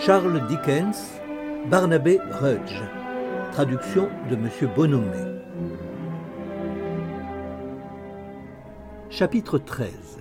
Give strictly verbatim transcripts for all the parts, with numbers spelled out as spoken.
Charles Dickens, Barnabé Rudge. Traduction de Monsieur Bonhomé. Chapitre treize.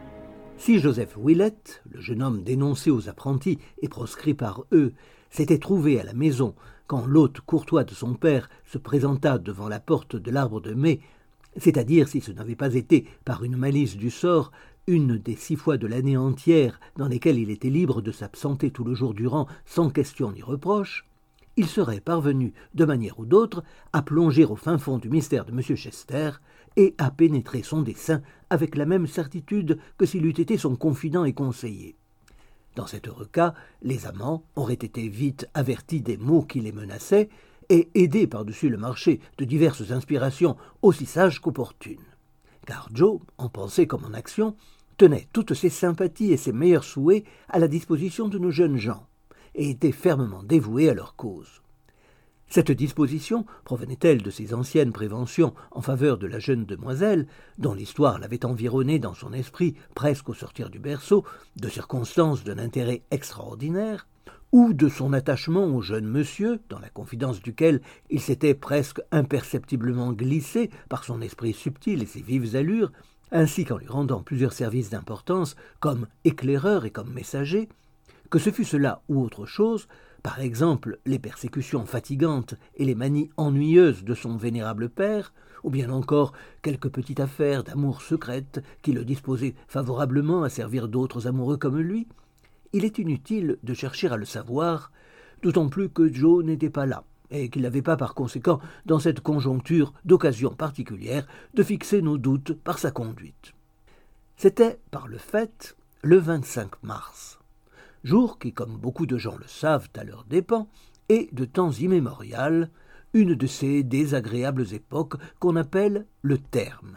Si Joseph Willett, le jeune homme dénoncé aux apprentis et proscrit par eux, s'était trouvé à la maison quand l'hôte courtois de son père se présenta devant la porte de l'arbre de mai, c'est-à-dire si ce n'avait pas été par une malice du sort, une des six fois de l'année entière dans lesquelles il était libre de s'absenter tout le jour durant sans question ni reproche, il serait parvenu, de manière ou d'autre, à plonger au fin fond du mystère de M. Chester et à pénétrer son dessein avec la même certitude que s'il eût été son confident et conseiller. Dans cet heureux cas, les amants auraient été vite avertis des maux qui les menaçaient et aidés par-dessus le marché de diverses inspirations aussi sages qu'opportunes. Car Joe, en pensée comme en action, tenait toutes ses sympathies et ses meilleurs souhaits à la disposition de nos jeunes gens, et était fermement dévoué à leur cause. Cette disposition provenait-elle de ses anciennes préventions en faveur de la jeune demoiselle, dont l'histoire l'avait environnée dans son esprit presque au sortir du berceau, de circonstances d'un intérêt extraordinaire, ou de son attachement au jeune monsieur, dans la confidence duquel il s'était presque imperceptiblement glissé par son esprit subtil et ses vives allures, ainsi qu'en lui rendant plusieurs services d'importance, comme éclaireur et comme messager, que ce fût cela ou autre chose, par exemple les persécutions fatigantes et les manies ennuyeuses de son vénérable père, ou bien encore quelque petite affaire d'amour secrète qui le disposait favorablement à servir d'autres amoureux comme lui, il est inutile de chercher à le savoir, d'autant plus que Joe n'était pas là, et qu'il n'avait pas par conséquent, dans cette conjoncture d'occasion particulière, de fixer nos doutes par sa conduite. C'était, par le fait, le vingt-cinq mars, jour qui, comme beaucoup de gens le savent à leurs dépens, est, de temps immémorial, une de ces désagréables époques qu'on appelle le terme.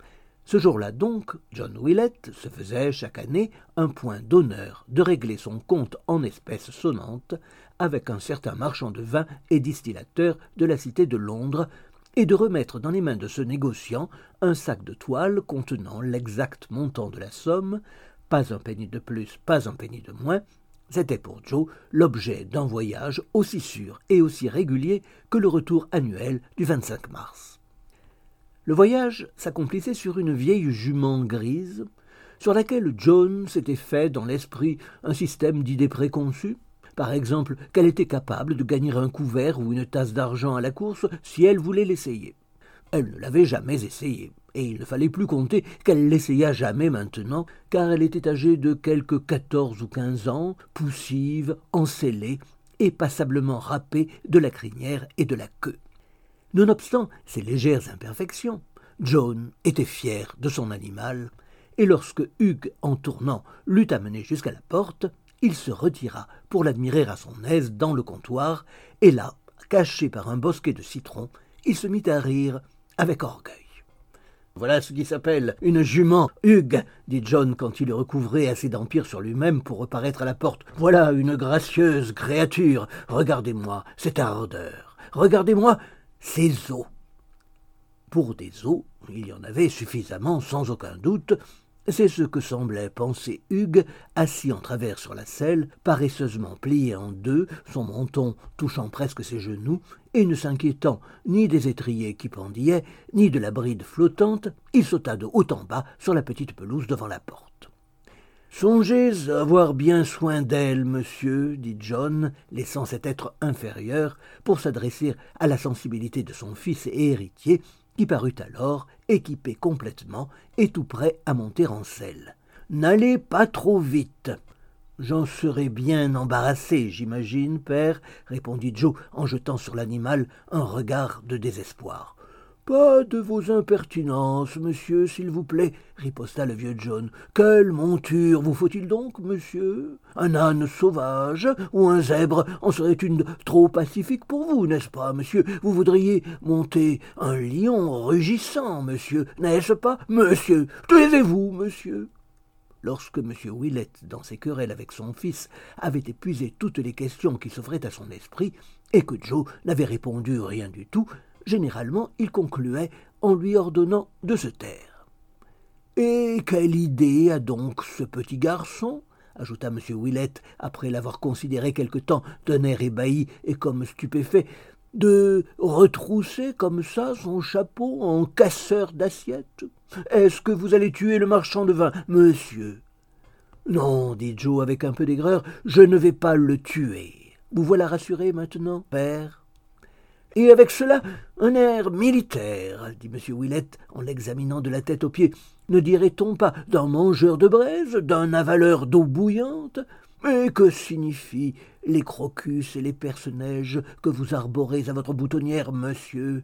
Ce jour-là donc, John Willett se faisait chaque année un point d'honneur de régler son compte en espèces sonnantes avec un certain marchand de vin et distillateur de la cité de Londres et de remettre dans les mains de ce négociant un sac de toile contenant l'exact montant de la somme, pas un penny de plus, pas un penny de moins. C'était pour Joe l'objet d'un voyage aussi sûr et aussi régulier que le retour annuel du vingt-cinq mars. Le voyage s'accomplissait sur une vieille jument grise, sur laquelle John s'était fait dans l'esprit un système d'idées préconçues, par exemple qu'elle était capable de gagner un couvert ou une tasse d'argent à la course si elle voulait l'essayer. Elle ne l'avait jamais essayé, et il ne fallait plus compter qu'elle l'essaya jamais maintenant, car elle était âgée de quelque quatorze ou quinze ans, poussive, encellée et passablement râpée de la crinière et de la queue. Nonobstant ces légères imperfections, John était fier de son animal, et lorsque Hugues, en tournant, l'eut amené jusqu'à la porte, il se retira pour l'admirer à son aise dans le comptoir, et là, caché par un bosquet de citrons, il se mit à rire avec orgueil. « Voilà ce qui s'appelle une jument, Hugues, dit John quand il eut recouvré assez d'empire sur lui-même pour reparaître à la porte. Voilà une gracieuse créature. Regardez-moi cette ardeur. Regardez-moi ces os. » Pour des os, il y en avait suffisamment, sans aucun doute. C'est ce que semblait penser Hugues, assis en travers sur la selle, paresseusement plié en deux, son menton touchant presque ses genoux, et ne s'inquiétant ni des étriers qui pendillaient, ni de la bride flottante, il sauta de haut en bas sur la petite pelouse devant la porte. « Songez à avoir bien soin d'elle, monsieur, dit John, laissant cet être inférieur pour s'adresser à la sensibilité de son fils et héritier, qui parut alors équipé complètement et tout prêt à monter en selle. « N'allez pas trop vite. »« J'en serai bien embarrassé, j'imagine, père, » répondit Joe en jetant sur l'animal un regard de désespoir. « Pas de vos impertinences, monsieur, s'il vous plaît, » riposta le vieux John. « Quelle monture vous faut-il donc, monsieur? Un âne sauvage ou un zèbre en serait une trop pacifique pour vous, n'est-ce pas, monsieur? Vous voudriez monter un lion rugissant, monsieur, n'est-ce pas, monsieur? Taisez-vous, monsieur !» Lorsque M. Willett, dans ses querelles avec son fils, avait épuisé toutes les questions qui s'offraient à son esprit, et que Joe n'avait répondu rien du tout, généralement il concluait en lui ordonnant de se taire. « Et quelle idée a donc ce petit garçon » ajouta M. Willett, après l'avoir considéré quelque temps d'un air ébahi et comme stupéfait, de retrousser comme ça son chapeau en casseur d'assiettes. Est-ce que vous allez tuer le marchand de vin, monsieur? Non, dit Joe avec un peu d'aigreur, je ne vais pas le tuer. Vous voilà rassuré maintenant, père? Et avec cela, un air militaire, dit M. Willett en l'examinant de la tête aux pieds. Ne dirait-on pas d'un mangeur de braise, d'un avaleur d'eau bouillante? Mais que signifient les crocus et les perce-neige que vous arborez à votre boutonnière, monsieur?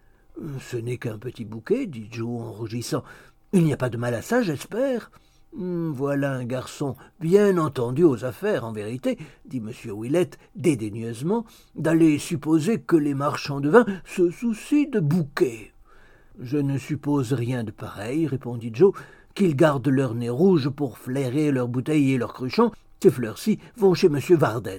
Ce n'est qu'un petit bouquet, dit Joe en rougissant. Il n'y a pas de mal à ça, j'espère. Voilà un garçon bien entendu aux affaires, en vérité, dit M. Willett dédaigneusement, d'aller supposer que les marchands de vin se soucient de bouquets. Je ne suppose rien de pareil, répondit Joe, qu'ils gardent leur nez rouge pour flairer leurs bouteilles et leurs cruchons. Ces fleurs-ci vont chez M. Varden.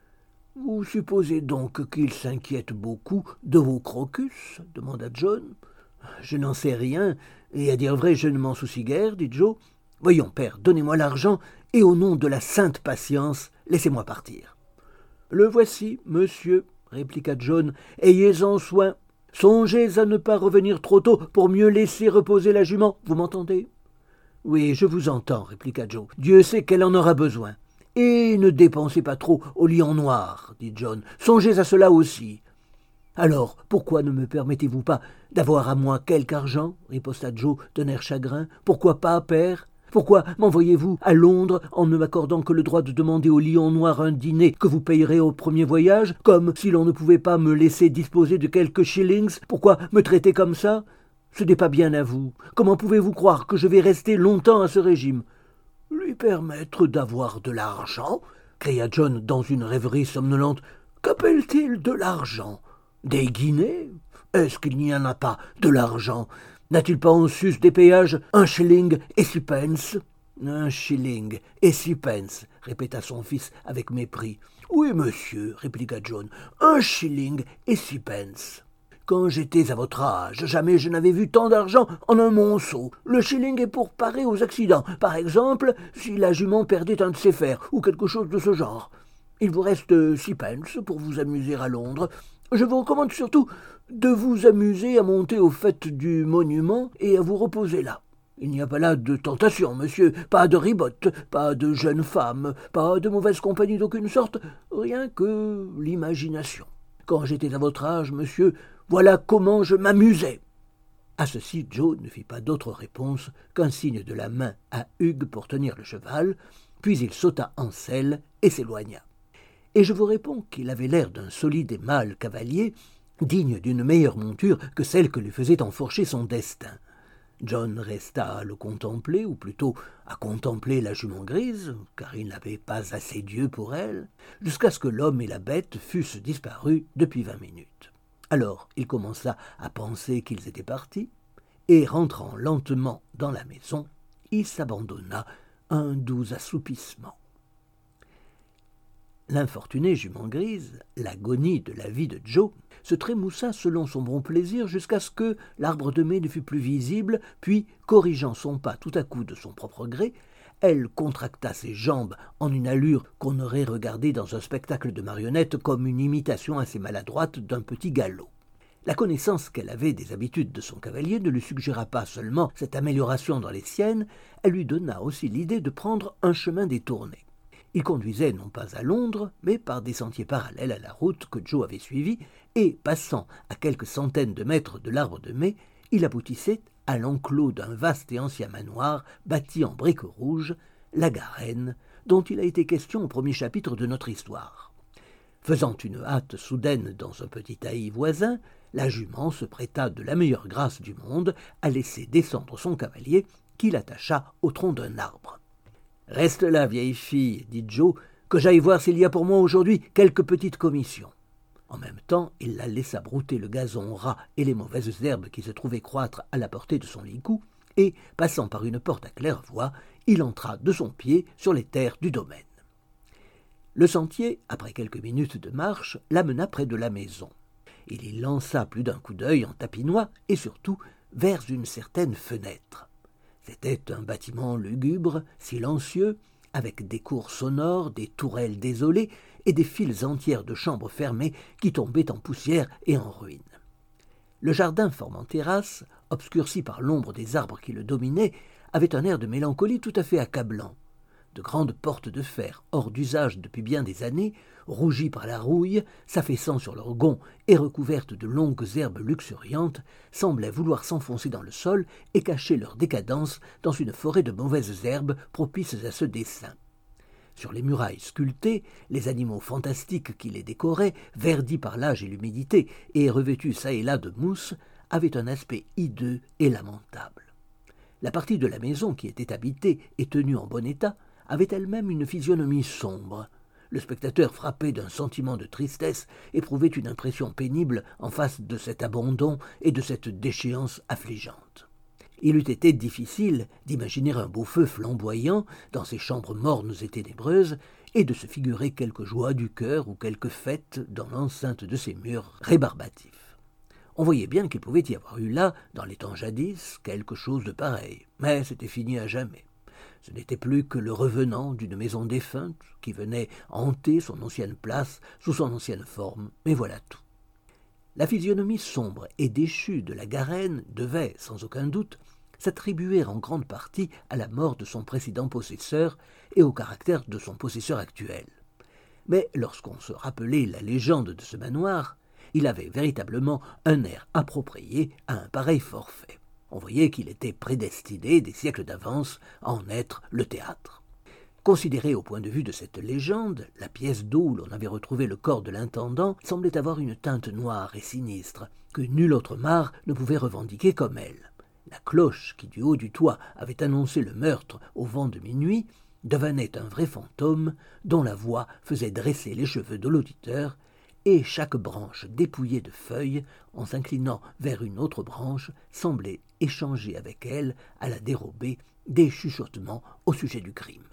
Vous supposez donc qu'ils s'inquiètent beaucoup de vos crocus? Demanda John. Je n'en sais rien, et à dire vrai, je ne m'en soucie guère, dit Joe. Voyons, père, donnez-moi l'argent, et au nom de la sainte patience, laissez-moi partir. Le voici, monsieur, répliqua John, ayez-en soin. Songez à ne pas revenir trop tôt pour mieux laisser reposer la jument, vous m'entendez? Oui, je vous entends, répliqua Joe. Dieu sait qu'elle en aura besoin. Et ne dépensez pas trop au lion noir, dit John. Songez à cela aussi. Alors, pourquoi ne me permettez-vous pas d'avoir à moi quelque argent? Riposta Joe d'un air chagrin. Pourquoi pas, père? Pourquoi m'envoyez-vous à Londres en ne m'accordant que le droit de demander au lion noir un dîner que vous payerez au premier voyage, comme si l'on ne pouvait pas me laisser disposer de quelques shillings? Pourquoi me traiter comme ça? Ce n'est pas bien à vous. Comment pouvez-vous croire que je vais rester longtemps à ce régime? Lui permettre d'avoir de l'argent? Cria John dans une rêverie somnolente. Qu'appelle-t-il de l'argent? Des guinées? Est-ce qu'il n'y en a pas de l'argent? N'a-t-il pas en sus des péages un shilling et six pence? Un shilling et six pence, répéta son fils avec mépris. Oui, monsieur, répliqua John, un shilling et six pence. Quand j'étais à votre âge, jamais je n'avais vu tant d'argent en un monceau. Le shilling est pour parer aux accidents. Par exemple, si la jument perdait un de ses fers, ou quelque chose de ce genre. Il vous reste six pence pour vous amuser à Londres. Je vous recommande surtout de vous amuser à monter au faîte du monument et à vous reposer là. Il n'y a pas là de tentation, monsieur, pas de ribotte, pas de jeunes femmes, pas de mauvaise compagnie d'aucune sorte, rien que l'imagination. Quand j'étais à votre âge, monsieur, voilà comment je m'amusais. À ceci, Joe ne fit pas d'autre réponse qu'un signe de la main à Hugues pour tenir le cheval, puis il sauta en selle et s'éloigna. Et je vous réponds qu'il avait l'air d'un solide et mâle cavalier, digne d'une meilleure monture que celle que lui faisait enfourcher son destin. John resta à le contempler, ou plutôt à contempler la jument grise, car il n'avait pas assez d'yeux pour elle, jusqu'à ce que l'homme et la bête fussent disparus depuis vingt minutes. Alors il commença à penser qu'ils étaient partis, et rentrant lentement dans la maison, il s'abandonna à un doux assoupissement. L'infortunée jument grise, l'agonie de la vie de Joe, se trémoussa selon son bon plaisir jusqu'à ce que l'arbre de mai ne fût plus visible, puis, corrigeant son pas tout à coup de son propre gré, elle contracta ses jambes en une allure qu'on aurait regardée dans un spectacle de marionnettes comme une imitation assez maladroite d'un petit galop. La connaissance qu'elle avait des habitudes de son cavalier ne lui suggéra pas seulement cette amélioration dans les siennes, elle lui donna aussi l'idée de prendre un chemin détourné. Il conduisait non pas à Londres, mais par des sentiers parallèles à la route que Joe avait suivie, et, passant à quelques centaines de mètres de l'arbre de mai, il aboutissait à l'enclos d'un vaste et ancien manoir bâti en briques rouges, la Garenne, dont il a été question au premier chapitre de notre histoire. Faisant une hâte soudaine dans un petit taillis voisin, la jument se prêta de la meilleure grâce du monde à laisser descendre son cavalier, qui l'attacha au tronc d'un arbre. « Reste là, vieille fille, dit Joe, que j'aille voir s'il y a pour moi aujourd'hui quelques petites commissions. » En même temps, il la laissa brouter le gazon ras et les mauvaises herbes qui se trouvaient croître à la portée de son licou, et, passant par une porte à claire-voie, il entra de son pied sur les terres du domaine. Le sentier, après quelques minutes de marche, l'amena près de la maison. Il y lança plus d'un coup d'œil en tapinois et surtout vers une certaine fenêtre. C'était un bâtiment lugubre, silencieux, avec des cours sonores, des tourelles désolées et des files entières de chambres fermées qui tombaient en poussière et en ruines. Le jardin formant terrasse, obscurci par l'ombre des arbres qui le dominaient, avait un air de mélancolie tout à fait accablant. De grandes portes de fer, hors d'usage depuis bien des années, rougies par la rouille, s'affaissant sur leurs gonds et recouvertes de longues herbes luxuriantes, semblaient vouloir s'enfoncer dans le sol et cacher leur décadence dans une forêt de mauvaises herbes propices à ce dessein. Sur les murailles sculptées, les animaux fantastiques qui les décoraient, verdis par l'âge et l'humidité et revêtus çà et là de mousse, avaient un aspect hideux et lamentable. La partie de la maison qui était habitée et tenue en bon état avait elle-même une physionomie sombre. Le spectateur, frappé d'un sentiment de tristesse, éprouvait une impression pénible en face de cet abandon et de cette déchéance affligeante. Il eût été difficile d'imaginer un beau feu flamboyant dans ces chambres mornes et ténébreuses, et de se figurer quelque joie du cœur ou quelque fête dans l'enceinte de ces murs rébarbatifs. On voyait bien qu'il pouvait y avoir eu là, dans les temps jadis, quelque chose de pareil, mais c'était fini à jamais. Ce n'était plus que le revenant d'une maison défunte qui venait hanter son ancienne place sous son ancienne forme, mais voilà tout. La physionomie sombre et déchue de la Garenne devait, sans aucun doute, s'attribuer en grande partie à la mort de son précédent possesseur et au caractère de son possesseur actuel. Mais lorsqu'on se rappelait la légende de ce manoir, il avait véritablement un air approprié à un pareil forfait. On voyait qu'il était prédestiné des siècles d'avance à en être le théâtre. Considérée au point de vue de cette légende, la pièce d'eau où l'on avait retrouvé le corps de l'intendant semblait avoir une teinte noire et sinistre, que nul autre mare ne pouvait revendiquer comme elle. La cloche qui, du haut du toit, avait annoncé le meurtre au vent de minuit, devenait un vrai fantôme dont la voix faisait dresser les cheveux de l'auditeur, et chaque branche dépouillée de feuilles, en s'inclinant vers une autre branche, semblait échanger avec elle, à la dérobée, des chuchotements au sujet du crime.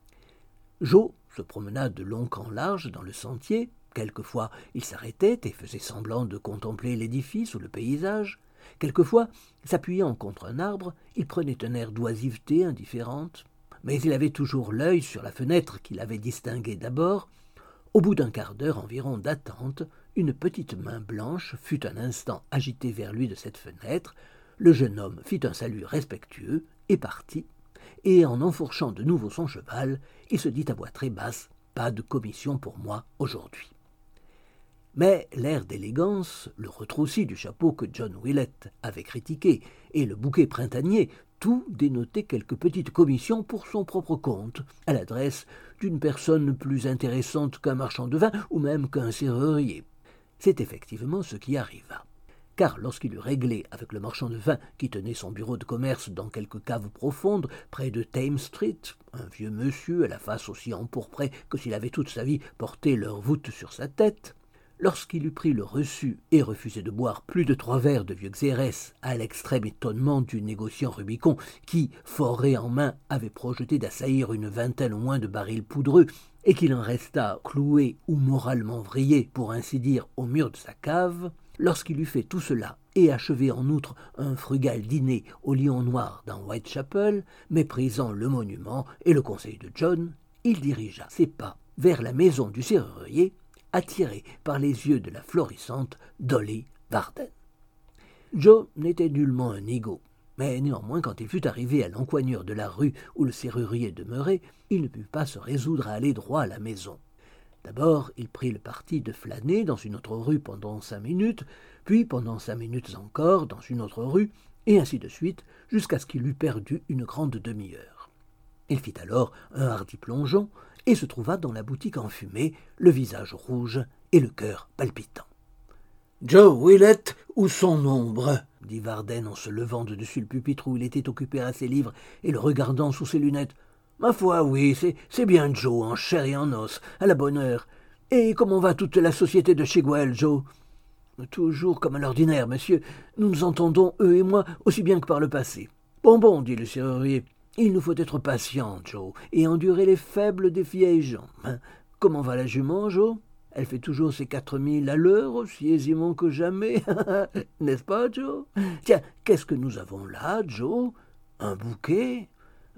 Joe se promena de long en large dans le sentier. Quelquefois il s'arrêtait et faisait semblant de contempler l'édifice ou le paysage. Quelquefois, s'appuyant contre un arbre, il prenait un air d'oisiveté indifférente, mais il avait toujours l'œil sur la fenêtre qu'il avait distinguée d'abord. Au bout d'un quart d'heure environ d'attente, une petite main blanche fut un instant agitée vers lui de cette fenêtre, le jeune homme fit un salut respectueux et partit, et en enfourchant de nouveau son cheval, il se dit à voix très basse « Pas de commission pour moi aujourd'hui ». Mais l'air d'élégance, le retroussi du chapeau que John Willett avait critiqué et le bouquet printanier, tout dénotait quelque petite commission pour son propre compte, à l'adresse d'une personne plus intéressante qu'un marchand de vin ou même qu'un serrurier. C'est effectivement ce qui arriva. Car lorsqu'il eut réglé avec le marchand de vin qui tenait son bureau de commerce dans quelque cave profonde près de Thames Street, un vieux monsieur à la face aussi empourprée que s'il avait toute sa vie porté leur voûte sur sa tête, lorsqu'il eut pris le reçu et refusé de boire plus de trois verres de vieux Xérès, à l'extrême étonnement du négociant Rubicon, qui, forêt en main, avait projeté d'assaillir une vingtaine au moins de barils poudreux, et qu'il en resta cloué ou moralement vrillé, pour ainsi dire, au mur de sa cave, lorsqu'il eut fait tout cela, et achevé en outre un frugal dîner au lion noir dans Whitechapel, méprisant le monument et le conseil de John, il dirigea ses pas vers la maison du serrurier, attiré par les yeux de la florissante Dolly Varden. Joe n'était nullement un nigaud, mais néanmoins quand il fut arrivé à l'encoignure de la rue où le serrurier demeurait, il ne put pas se résoudre à aller droit à la maison. D'abord, il prit le parti de flâner dans une autre rue pendant cinq minutes, puis pendant cinq minutes encore dans une autre rue, et ainsi de suite, jusqu'à ce qu'il eût perdu une grande demi-heure. Il fit alors un hardi plongeon, et se trouva dans la boutique enfumée, le visage rouge et le cœur palpitant. « Joe Willett ou son ombre ?» dit Varden en se levant de dessus le pupitre où il était occupé à ses livres et le regardant sous ses lunettes. « Ma foi, oui, c'est, c'est bien Joe, en chair et en os, à la bonne heure. Et comment va toute la société de Chigwell, Joe ?»« Toujours comme à l'ordinaire, monsieur. Nous nous entendons, eux et moi, aussi bien que par le passé. »« Bon, bon, dit le serrurier. Il nous faut être patient, Joe, et endurer les faibles des vieilles gens. Hein. Comment va la jument, Joe? Elle fait toujours ses quatre milles à l'heure, aussi aisément que jamais, n'est-ce pas, Joe? Tiens, qu'est-ce que nous avons là, Joe? Un bouquet?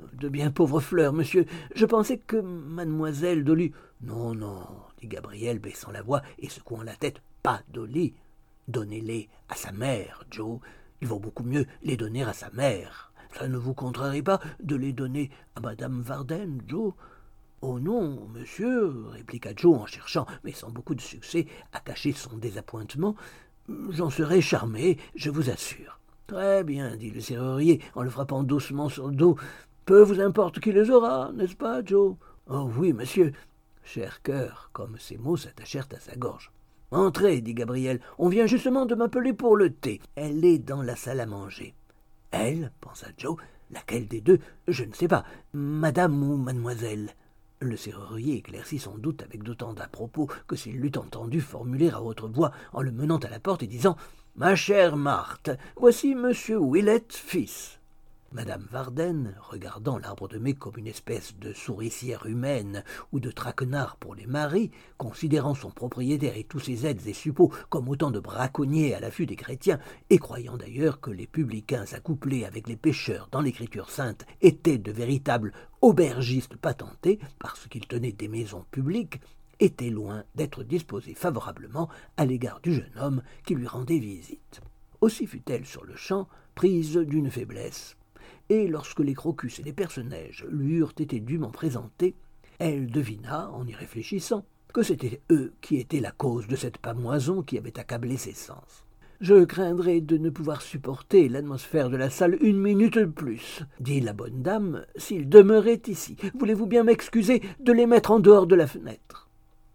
De bien pauvres fleurs, monsieur. Je pensais que mademoiselle Dolly... Non, non, dit Gabriel, baissant la voix et secouant la tête. Pas Dolly. Donnez-les à sa mère, Joe. Il vaut beaucoup mieux les donner à sa mère. Ça ne vous contrarie pas de les donner à madame Varden, Joe? Oh non, monsieur, répliqua Joe en cherchant, mais sans beaucoup de succès, à cacher son désappointement. J'en serais charmé, je vous assure. Très bien, dit le serrurier, en le frappant doucement sur le dos. Peu vous importe qui les aura, n'est-ce pas, Joe? Oh oui, monsieur. Cher cœur, comme ces mots s'attachèrent à sa gorge. Entrez, dit Gabriel, on vient justement de m'appeler pour le thé. Elle est dans la salle à manger. Elle, pensa Joe, laquelle des deux? Je ne sais pas, madame ou mademoiselle. Le serrurier éclaircit son doute avec d'autant d'à-propos que s'il l'eût entendu formuler à haute voix en le menant à la porte et disant « Ma chère Marthe, voici monsieur Willett, fils. » Madame Varden, regardant l'arbre de mai comme une espèce de souricière humaine ou de traquenard pour les maris, considérant son propriétaire et tous ses aides et suppôts comme autant de braconniers à l'affût des chrétiens, et croyant d'ailleurs que les publicains accouplés avec les pécheurs dans l'écriture sainte étaient de véritables aubergistes patentés, parce qu'ils tenaient des maisons publiques, était loin d'être disposée favorablement à l'égard du jeune homme qui lui rendait visite. Aussi fut-elle sur le champ prise d'une faiblesse. Et lorsque les crocus et les personnages lui eurent été dûment présentés, elle devina, en y réfléchissant, que c'étaient eux qui étaient la cause de cette pâmoison qui avait accablé ses sens. « Je craindrais de ne pouvoir supporter l'atmosphère de la salle une minute de plus, dit la bonne dame, s'ils demeuraient ici. Voulez-vous bien m'excuser de les mettre en dehors de la fenêtre ?»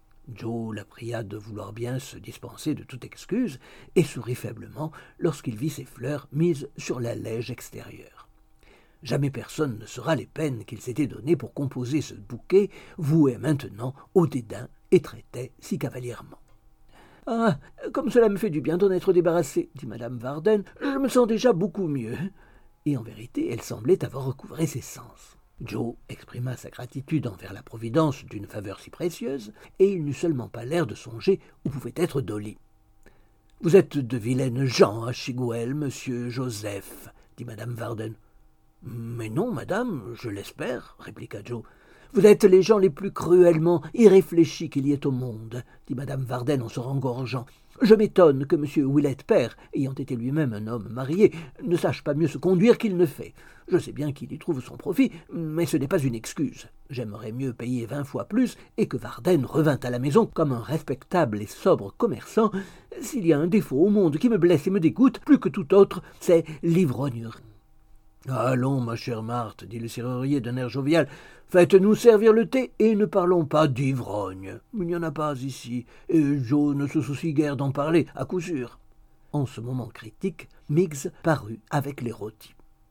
Joe la pria de vouloir bien se dispenser de toute excuse et sourit faiblement lorsqu'il vit ses fleurs mises sur la lège extérieure. Jamais personne ne saura les peines qu'il s'était données pour composer ce bouquet, voué maintenant au dédain et traitait si cavalièrement. « Ah, comme cela me fait du bien d'en être débarrassée, dit madame Varden, je me sens déjà beaucoup mieux. » Et en vérité, elle semblait avoir recouvré ses sens. Joe exprima sa gratitude envers la providence d'une faveur si précieuse, et il n'eut seulement pas l'air de songer où pouvait être Dolly. « Vous êtes de vilaines gens à Chigwell, monsieur Joseph, dit madame Varden. « Mais non, madame, je l'espère, répliqua Joe. « Vous êtes les gens les plus cruellement irréfléchis qu'il y ait au monde, dit madame Varden en se rengorgeant. Je m'étonne que monsieur Willett père, ayant été lui-même un homme marié, ne sache pas mieux se conduire qu'il ne fait. Je sais bien qu'il y trouve son profit, mais ce n'est pas une excuse. J'aimerais mieux payer vingt fois plus et que Varden revînt à la maison comme un respectable et sobre commerçant. S'il y a un défaut au monde qui me blesse et me dégoûte, plus que tout autre, c'est l'ivrognerie. » « Allons, ma chère Marthe, dit le serrurier d'un air jovial, faites-nous servir le thé et ne parlons pas d'ivrogne. Il n'y en a pas ici, et Joe ne se soucie guère d'en parler, à coup sûr. » En ce moment critique, Miggs parut avec les rôtis.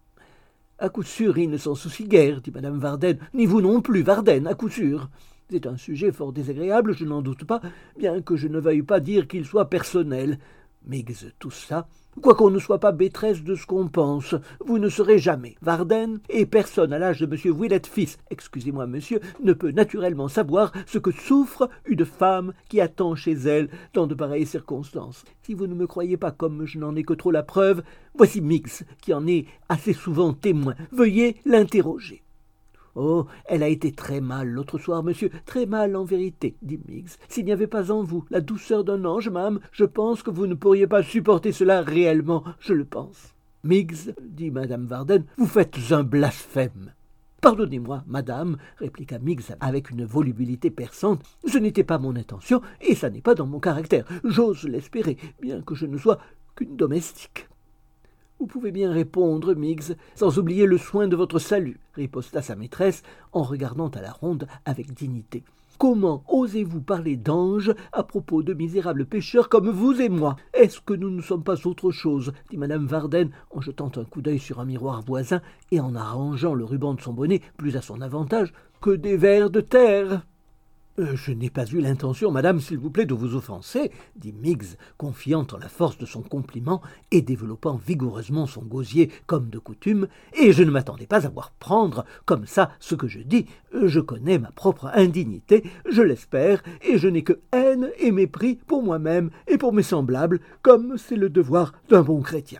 « À coup sûr, il ne s'en soucie guère, dit madame Varden, ni vous non plus, Varden, à coup sûr. C'est un sujet fort désagréable, je n'en doute pas, bien que je ne veuille pas dire qu'il soit personnel. » Miggs toussa. « Quoiqu'on ne soit pas maîtresse de ce qu'on pense, vous ne serez jamais Varden, et personne à l'âge de monsieur Willett fils, excusez-moi monsieur, ne peut naturellement savoir ce que souffre une femme qui attend chez elle dans de pareilles circonstances. Si vous ne me croyez pas comme je n'en ai que trop la preuve, voici Miggs qui en est assez souvent témoin. Veuillez l'interroger. » « Oh, elle a été très mal l'autre soir, monsieur, très mal en vérité, dit Miggs. S'il n'y avait pas en vous la douceur d'un ange, madame, je pense que vous ne pourriez pas supporter cela réellement, je le pense. »« Miggs, dit madame Varden, vous faites un blasphème. »« Pardonnez-moi, madame, répliqua Miggs avec une volubilité perçante, ce n'était pas mon intention, et ça n'est pas dans mon caractère. J'ose l'espérer, bien que je ne sois qu'une domestique. » « Vous pouvez bien répondre, Miggs, sans oublier le soin de votre salut, » riposta sa maîtresse en regardant à la ronde avec dignité. « Comment osez-vous parler d'ange à propos de misérables pécheurs comme vous et moi? Est-ce que nous ne sommes pas autre chose, » dit madame Varden en jetant un coup d'œil sur un miroir voisin et en arrangeant le ruban de son bonnet plus à son avantage, « que des vers de terre ?» Euh, « Je n'ai pas eu l'intention, madame, s'il vous plaît, de vous offenser, » dit Miggs, confiant en la force de son compliment et développant vigoureusement son gosier comme de coutume, « et je ne m'attendais pas à voir prendre comme ça ce que je dis. Je connais ma propre indignité, je l'espère, et je n'ai que haine et mépris pour moi-même et pour mes semblables, comme c'est le devoir d'un bon chrétien. »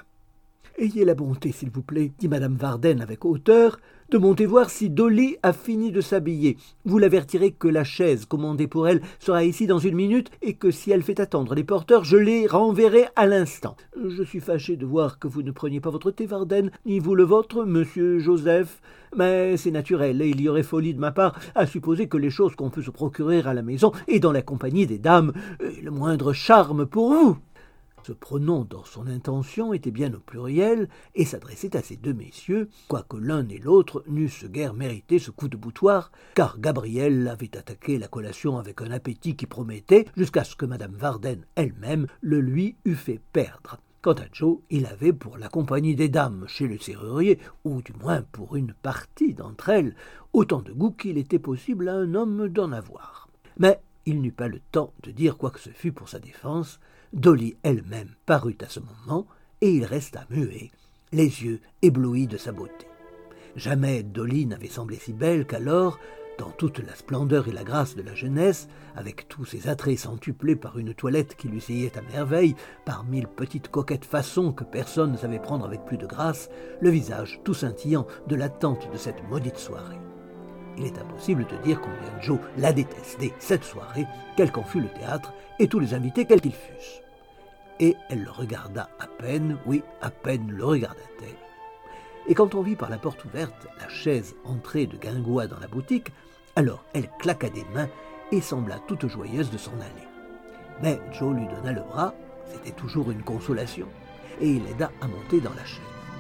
« Ayez la bonté, s'il vous plaît, dit madame Varden avec hauteur, de monter voir si Dolly a fini de s'habiller. Vous l'avertirez que la chaise commandée pour elle sera ici dans une minute et que si elle fait attendre les porteurs, je les renverrai à l'instant. Je suis fâché de voir que vous ne preniez pas votre thé, Varden, ni vous le vôtre, monsieur Joseph, mais c'est naturel et il y aurait folie de ma part à supposer que les choses qu'on peut se procurer à la maison et dans la compagnie des dames aient le moindre charme pour vous. » Ce pronom dans son intention était bien au pluriel et s'adressait à ces deux messieurs, quoique l'un et l'autre n'eussent guère mérité ce coup de boutoir, car Gabriel avait attaqué la collation avec un appétit qui promettait, jusqu'à ce que madame Varden elle-même le lui eût fait perdre. Quant à Joe, il avait pour la compagnie des dames chez le serrurier, ou du moins pour une partie d'entre elles, autant de goût qu'il était possible à un homme d'en avoir. Mais il n'eut pas le temps de dire quoi que ce fût pour sa défense. Dolly elle-même parut à ce moment, et il resta muet, les yeux éblouis de sa beauté. Jamais Dolly n'avait semblé si belle qu'alors, dans toute la splendeur et la grâce de la jeunesse, avec tous ses attraits centuplés par une toilette qui lui seyait à merveille, par mille petites coquettes façons que personne ne savait prendre avec plus de grâce, le visage tout scintillant de l'attente de cette maudite soirée. Il est impossible de dire combien Joe la détestait cette soirée, quel qu'en fût le théâtre, et tous les invités quels qu'ils fussent. Et elle le regarda à peine, oui, à peine le regarda-t-elle. Et quand on vit par la porte ouverte la chaise entrer de guingois dans la boutique, alors elle claqua des mains et sembla toute joyeuse de s'en aller. Mais Joe lui donna le bras, c'était toujours une consolation, et il l'aida à monter dans la chaise.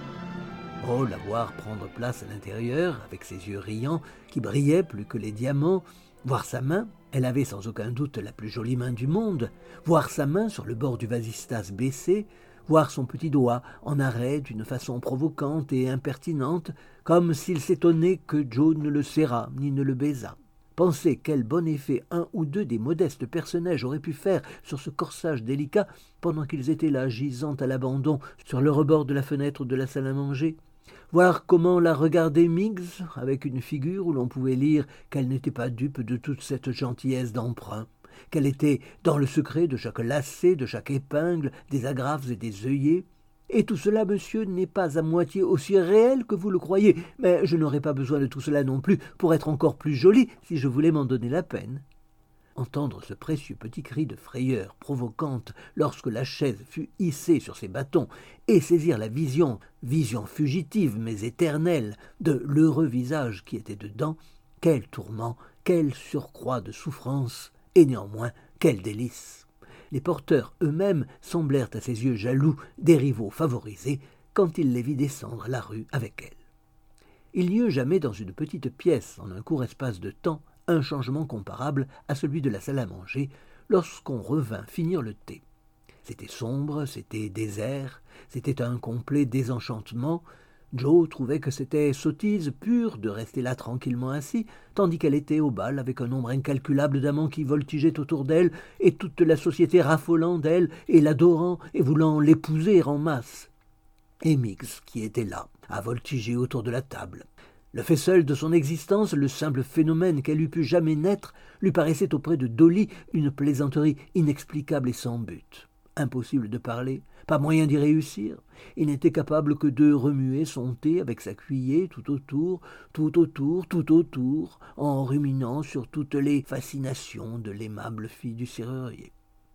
Oh, la voir prendre place à l'intérieur, avec ses yeux riants, qui brillaient plus que les diamants, voir sa main, elle avait sans aucun doute la plus jolie main du monde, voir sa main sur le bord du vasistas baissé, voir son petit doigt en arrêt d'une façon provocante et impertinente, comme s'il s'étonnait que Joe ne le serrât ni ne le baisât. Pensez quel bon effet un ou deux des modestes personnages auraient pu faire sur ce corsage délicat pendant qu'ils étaient là gisant à l'abandon sur le rebord de la fenêtre de la salle à manger. Voir comment la regardait Miggs, avec une figure où l'on pouvait lire qu'elle n'était pas dupe de toute cette gentillesse d'emprunt, qu'elle était dans le secret de chaque lacet, de chaque épingle, des agrafes et des œillets. Et tout cela, monsieur, n'est pas à moitié aussi réel que vous le croyez, mais je n'aurais pas besoin de tout cela non plus pour être encore plus jolie si je voulais m'en donner la peine. Entendre ce précieux petit cri de frayeur provocante lorsque la chaise fut hissée sur ses bâtons et saisir la vision, vision fugitive mais éternelle, de l'heureux visage qui était dedans, quel tourment, quel surcroît de souffrance, et néanmoins quel délice. Les porteurs eux-mêmes semblèrent à ses yeux jaloux des rivaux favorisés quand il les vit descendre la rue avec elle. Il n'y eut jamais dans une petite pièce, en un court espace de temps, un changement comparable à celui de la salle à manger lorsqu'on revint finir le thé. C'était sombre, c'était désert, c'était un complet désenchantement. Joe trouvait que c'était sottise pure de rester là tranquillement assis, tandis qu'elle était au bal avec un nombre incalculable d'amants qui voltigeaient autour d'elle, et toute la société raffolant d'elle et l'adorant et voulant l'épouser en masse. Et Miggs, qui était là, à voltiger autour de la table. Le fait seul de son existence, le simple phénomène qu'elle eût pu jamais naître, lui paraissait auprès de Dolly une plaisanterie inexplicable et sans but. Impossible de parler, pas moyen d'y réussir. Il n'était capable que de remuer son thé avec sa cuiller tout autour, tout autour, tout autour, en ruminant sur toutes les fascinations de l'aimable fille du serrurier.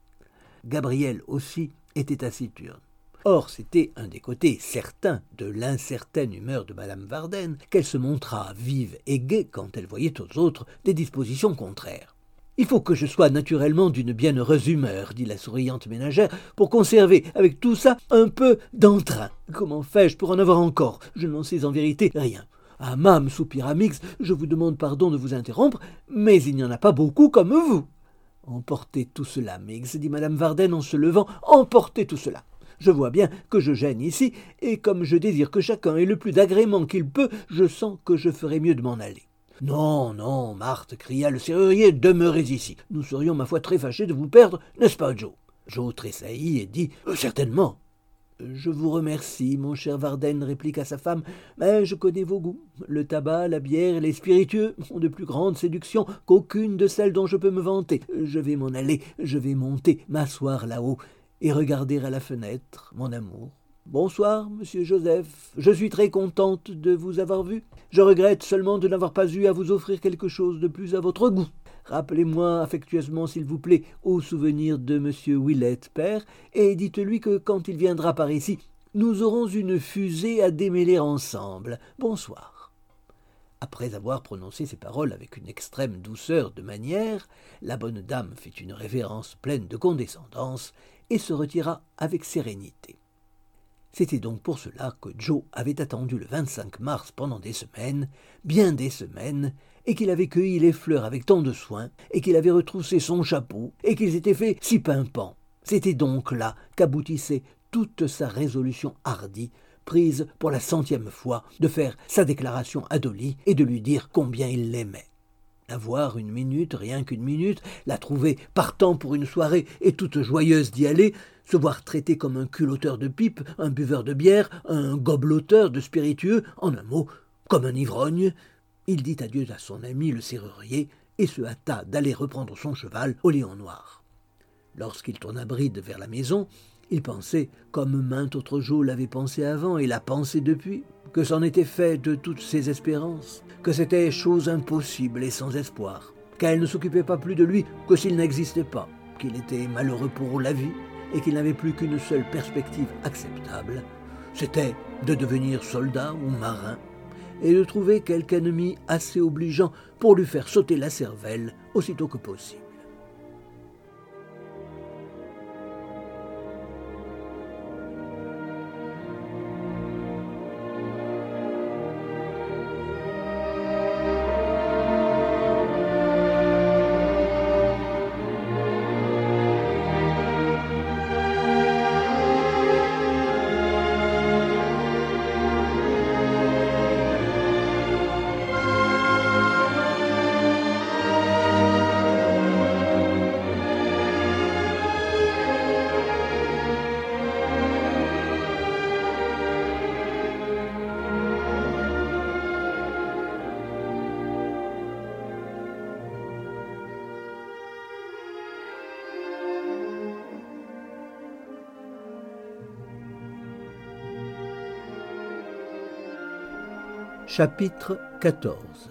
Gabriel aussi était taciturne. Or, c'était un des côtés certains de l'incertaine humeur de madame Varden qu'elle se montra vive et gaie quand elle voyait aux autres des dispositions contraires. « Il faut que je sois naturellement d'une bienheureuse humeur, dit la souriante ménagère, pour conserver, avec tout ça, un peu d'entrain. Comment fais-je pour en avoir encore? Je n'en sais en vérité rien. Ah, mame, soupira Miggs, je vous demande pardon de vous interrompre, mais il n'y en a pas beaucoup comme vous. »« Emportez tout cela, Miggs, dit madame Varden en se levant, emportez tout cela. Je vois bien que je gêne ici, et comme je désire que chacun ait le plus d'agrément qu'il peut, je sens que je ferais mieux de m'en aller. »« Non, non, Marthe, cria le serrurier, demeurez ici. Nous serions, ma foi, très fâchés de vous perdre, n'est-ce pas, Joe ?» Joe tressaillit et dit euh, « Certainement. »« Je vous remercie, mon cher Varden, répliqua sa femme, mais je connais vos goûts. Le tabac, la bière et les spiritueux ont de plus grandes séductions qu'aucune de celles dont je peux me vanter. Je vais m'en aller, je vais monter, m'asseoir là-haut, et regarder à la fenêtre, mon amour. « Bonsoir, monsieur Joseph. Je suis très contente de vous avoir vu. Je regrette seulement de n'avoir pas eu à vous offrir quelque chose de plus à votre goût. Rappelez-moi affectueusement, s'il vous plaît, au souvenir de monsieur Willett, père, et dites-lui que quand il viendra par ici, nous aurons une fusée à démêler ensemble. Bonsoir. » Après avoir prononcé ces paroles avec une extrême douceur de manière, la bonne dame fit une révérence pleine de condescendance et se retira avec sérénité. C'était donc pour cela que Joe avait attendu le vingt-cinq mars pendant des semaines, bien des semaines, et qu'il avait cueilli les fleurs avec tant de soin, et qu'il avait retroussé son chapeau, et qu'ils étaient faits si pimpants. C'était donc là qu'aboutissait toute sa résolution hardie, prise pour la centième fois, de faire sa déclaration à Dolly et de lui dire combien il l'aimait. La voir une minute, rien qu'une minute, la trouver partant pour une soirée et toute joyeuse d'y aller, se voir traité comme un culotteur de pipe, un buveur de bière, un gobeloteur de spiritueux, en un mot, comme un ivrogne. Il dit adieu à son ami le serrurier et se hâta d'aller reprendre son cheval au lion noir. Lorsqu'il tourna bride vers la maison, il pensait, comme maint autre jour l'avait pensé avant et l'a pensé depuis, que c'en était fait de toutes ses espérances, que c'était chose impossible et sans espoir, qu'elle ne s'occupait pas plus de lui que s'il n'existait pas, qu'il était malheureux pour la vie et qu'il n'avait plus qu'une seule perspective acceptable, c'était de devenir soldat ou marin et de trouver quelque ennemi assez obligeant pour lui faire sauter la cervelle aussitôt que possible. Chapitre quatorze.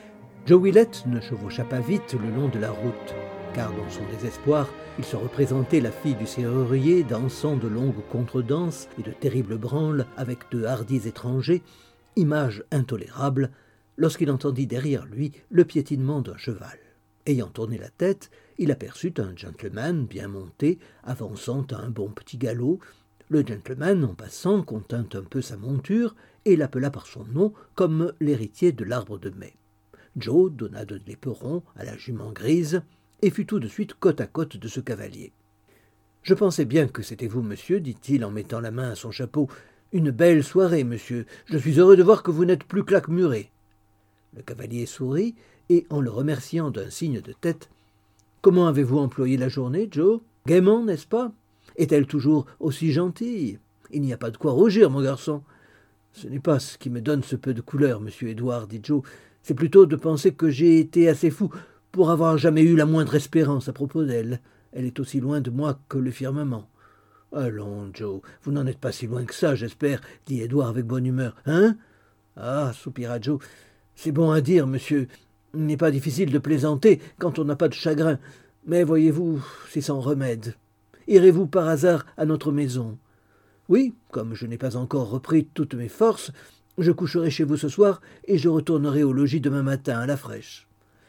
Joe Willett ne chevaucha pas vite le long de la route, car dans son désespoir, il se représentait la fille du serrurier dansant de longues contredanses et de terribles branles avec de hardis étrangers, image intolérable, lorsqu'il entendit derrière lui le piétinement d'un cheval. Ayant tourné la tête, il aperçut un gentleman bien monté, avançant à un bon petit galop. Le gentleman, en passant, contint un peu sa monture et l'appela par son nom comme l'héritier de l'arbre de mai. Joe donna de l'éperon à la jument grise et fut tout de suite côte à côte de ce cavalier. « Je pensais bien que c'était vous, monsieur, dit-il en mettant la main à son chapeau. « Une belle soirée, monsieur. Je suis heureux de voir que vous n'êtes plus claquemuré. » Le cavalier sourit et, en le remerciant d'un signe de tête, « Comment avez-vous employé la journée, Joe? Gaiement, n'est-ce pas? Est-elle toujours aussi gentille? Il n'y a pas de quoi rougir, mon garçon. » « Ce n'est pas ce qui me donne ce peu de couleur, monsieur Édouard, dit Joe. C'est plutôt de penser que j'ai été assez fou pour avoir jamais eu la moindre espérance à propos d'elle. Elle est aussi loin de moi que le firmament. »« Allons, Joe, vous n'en êtes pas si loin que ça, j'espère, dit Édouard avec bonne humeur. Hein? Ah, soupira Joe, c'est bon à dire, monsieur. Il n'est pas difficile de plaisanter quand on n'a pas de chagrin. Mais voyez-vous, c'est sans remède. Irez-vous par hasard à notre maison? Oui, comme je n'ai pas encore repris toutes mes forces, je coucherai chez vous ce soir et je retournerai au logis demain matin à la fraîche.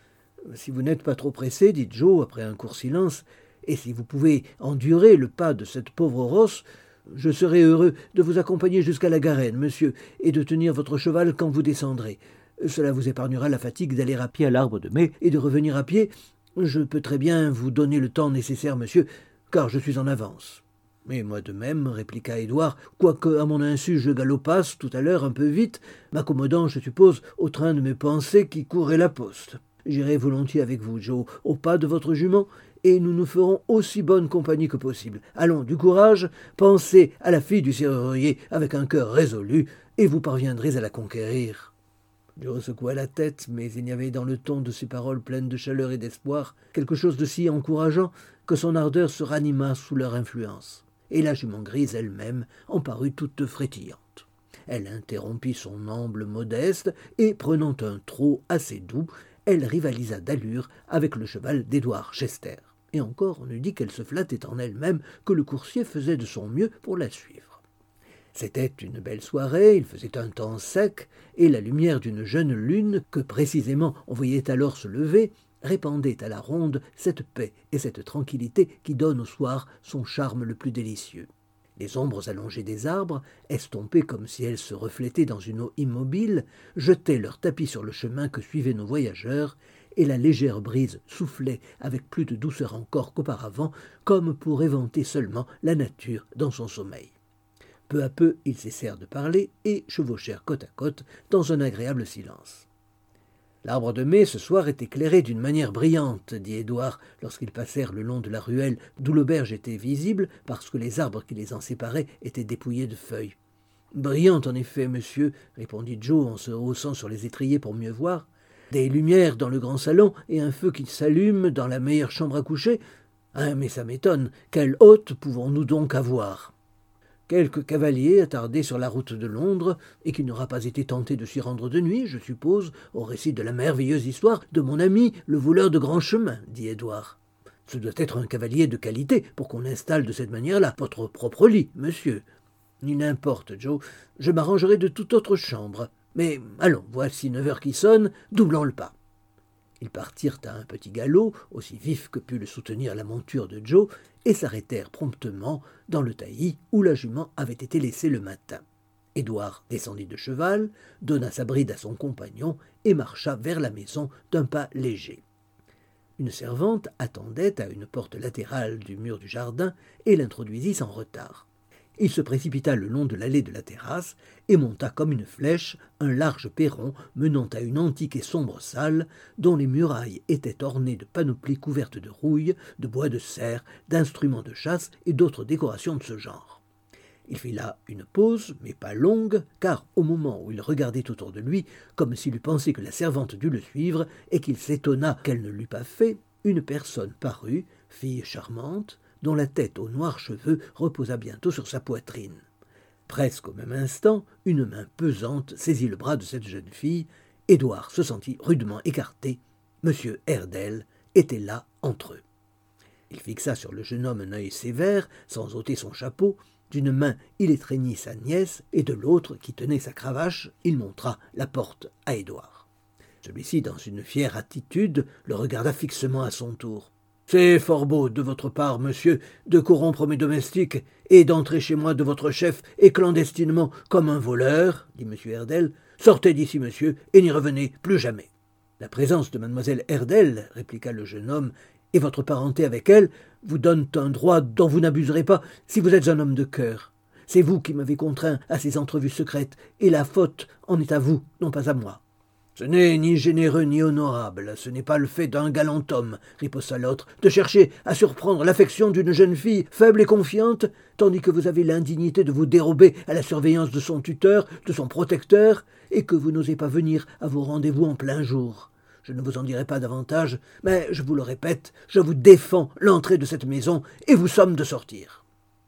Si vous n'êtes pas trop pressé, dit Joe après un court silence, et si vous pouvez endurer le pas de cette pauvre rosse, je serai heureux de vous accompagner jusqu'à la Garenne, monsieur, et de tenir votre cheval quand vous descendrez. Cela vous épargnera la fatigue d'aller à pied à l'arbre de mai et de revenir à pied. Je peux très bien vous donner le temps nécessaire, monsieur, car je suis en avance. » « Et moi de même, répliqua Édouard, quoique à mon insu je galopasse tout à l'heure un peu vite, m'accommodant, je suppose, au train de mes pensées qui couraient la poste. J'irai volontiers avec vous, Joe, au pas de votre jument, et nous nous ferons aussi bonne compagnie que possible. Allons, du courage, pensez à la fille du serrurier avec un cœur résolu, et vous parviendrez à la conquérir. » Joe secoua la tête, mais il y avait dans le ton de ses paroles pleines de chaleur et d'espoir quelque chose de si encourageant que son ardeur se ranima sous leur influence. et la jument grise elle-même en parut toute frétillante. Elle interrompit son amble modeste, et prenant un trot assez doux, elle rivalisa d'allure avec le cheval d'Édouard Chester. Et encore on eût dit qu'elle se flattait en elle-même que le coursier faisait de son mieux pour la suivre. C'était une belle soirée, il faisait un temps sec, et la lumière d'une jeune lune, que précisément on voyait alors se lever, répandait à la ronde cette paix et cette tranquillité qui donnent au soir son charme le plus délicieux. Les ombres allongées des arbres, estompées comme si elles se reflétaient dans une eau immobile, jetaient leur tapis sur le chemin que suivaient nos voyageurs, et la légère brise soufflait avec plus de douceur encore qu'auparavant, comme pour éventer seulement la nature dans son sommeil. Peu à peu, ils cessèrent de parler et chevauchèrent côte à côte dans un agréable silence. « L'arbre de mai, ce soir, est éclairé d'une manière brillante, » dit Édouard, lorsqu'ils passèrent le long de la ruelle d'où l'auberge était visible, parce que les arbres qui les en séparaient étaient dépouillés de feuilles. « Brillante, en effet, monsieur, » répondit Joe en se haussant sur les étriers pour mieux voir. « Des lumières dans le grand salon et un feu qui s'allume dans la meilleure chambre à coucher. Ah, mais ça m'étonne. Quel hôte pouvons-nous donc avoir ?» Quelque cavalier attardé sur la route de Londres, et qui n'aura pas été tenté de s'y rendre de nuit, je suppose, au récit de la merveilleuse histoire de mon ami, le voleur de grand chemin, dit Édouard. Ce doit être un cavalier de qualité pour qu'on installe de cette manière-là votre propre lit, monsieur. Il n'importe, Joe, je m'arrangerai de toute autre chambre. Mais allons, voici neuf heures qui sonnent, doublons le pas. Ils partirent à un petit galop, aussi vif que put le soutenir la monture de Joe, et s'arrêtèrent promptement dans le taillis où la jument avait été laissée le matin. Édouard descendit de cheval, donna sa bride à son compagnon et marcha vers la maison d'un pas léger. Une servante attendait à une porte latérale du mur du jardin et l'introduisit sans retard. Il se précipita le long de l'allée de la terrasse et monta comme une flèche un large perron menant à une antique et sombre salle dont les murailles étaient ornées de panoplies couvertes de rouille, de bois de serre, d'instruments de chasse et d'autres décorations de ce genre. Il fit là une pause, mais pas longue, car au moment où il regardait autour de lui, comme s'il eût pensé que la servante dût le suivre et qu'il s'étonna qu'elle ne l'eût pas fait, une personne parut, fille charmante, dont la tête aux noirs cheveux reposa bientôt sur sa poitrine. Presque au même instant, une main pesante saisit le bras de cette jeune fille. Édouard se sentit rudement écarté. Monsieur Airedale était là entre eux. Il fixa sur le jeune homme un œil sévère, sans ôter son chapeau. D'une main, il étreignit sa nièce, et de l'autre, qui tenait sa cravache, il montra la porte à Édouard. Celui-ci, dans une fière attitude, le regarda fixement à son tour. « C'est fort beau de votre part, monsieur, de corrompre mes domestiques et d'entrer chez moi de votre chef et clandestinement comme un voleur, » dit M. Airedale. « Sortez d'ici, monsieur, et n'y revenez plus jamais. » « La présence de mademoiselle Airedale, » répliqua le jeune homme, « et votre parenté avec elle vous donnent un droit dont vous n'abuserez pas si vous êtes un homme de cœur. C'est vous qui m'avez contraint à ces entrevues secrètes, et la faute en est à vous, non pas à moi. » « Ce n'est ni généreux ni honorable, ce n'est pas le fait d'un galant homme, » riposta l'autre, « de chercher à surprendre l'affection d'une jeune fille faible et confiante, tandis que vous avez l'indignité de vous dérober à la surveillance de son tuteur, de son protecteur, et que vous n'osez pas venir à vos rendez-vous en plein jour. Je ne vous en dirai pas davantage, mais je vous le répète, je vous défends l'entrée de cette maison et vous somme de sortir. »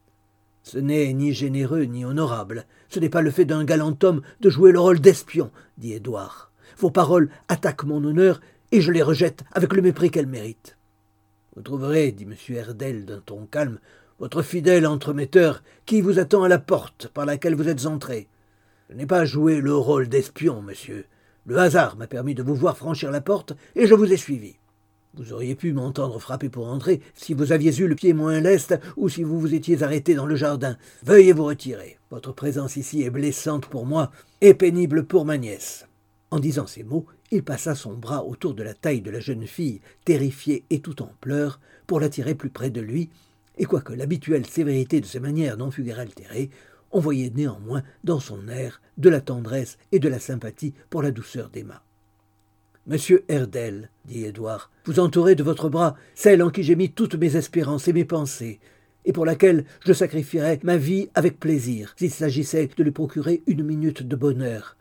« Ce n'est ni généreux ni honorable, ce n'est pas le fait d'un galant homme de jouer le rôle d'espion, » dit Édouard. « Vos paroles attaquent mon honneur, et je les rejette avec le mépris qu'elles méritent. »« Vous trouverez, » dit M. Airedale d'un ton calme, « votre fidèle entremetteur qui vous attend à la porte par laquelle vous êtes entré. Je n'ai pas joué le rôle d'espion, monsieur. Le hasard m'a permis de vous voir franchir la porte, et je vous ai suivi. Vous auriez pu m'entendre frapper pour entrer si vous aviez eu le pied moins leste ou si vous vous étiez arrêté dans le jardin. Veuillez vous retirer. Votre présence ici est blessante pour moi et pénible pour ma nièce. » En disant ces mots, il passa son bras autour de la taille de la jeune fille, terrifiée et tout en pleurs, pour l'attirer plus près de lui, et quoique l'habituelle sévérité de ses manières n'en fût guère altérée, on voyait néanmoins dans son air de la tendresse et de la sympathie pour la douceur d'Emma. « Monsieur Airedale, » dit Édouard, « vous entourez de votre bras celle en qui j'ai mis toutes mes espérances et mes pensées, et pour laquelle je sacrifierais ma vie avec plaisir, s'il s'agissait de lui procurer une minute de bonheur.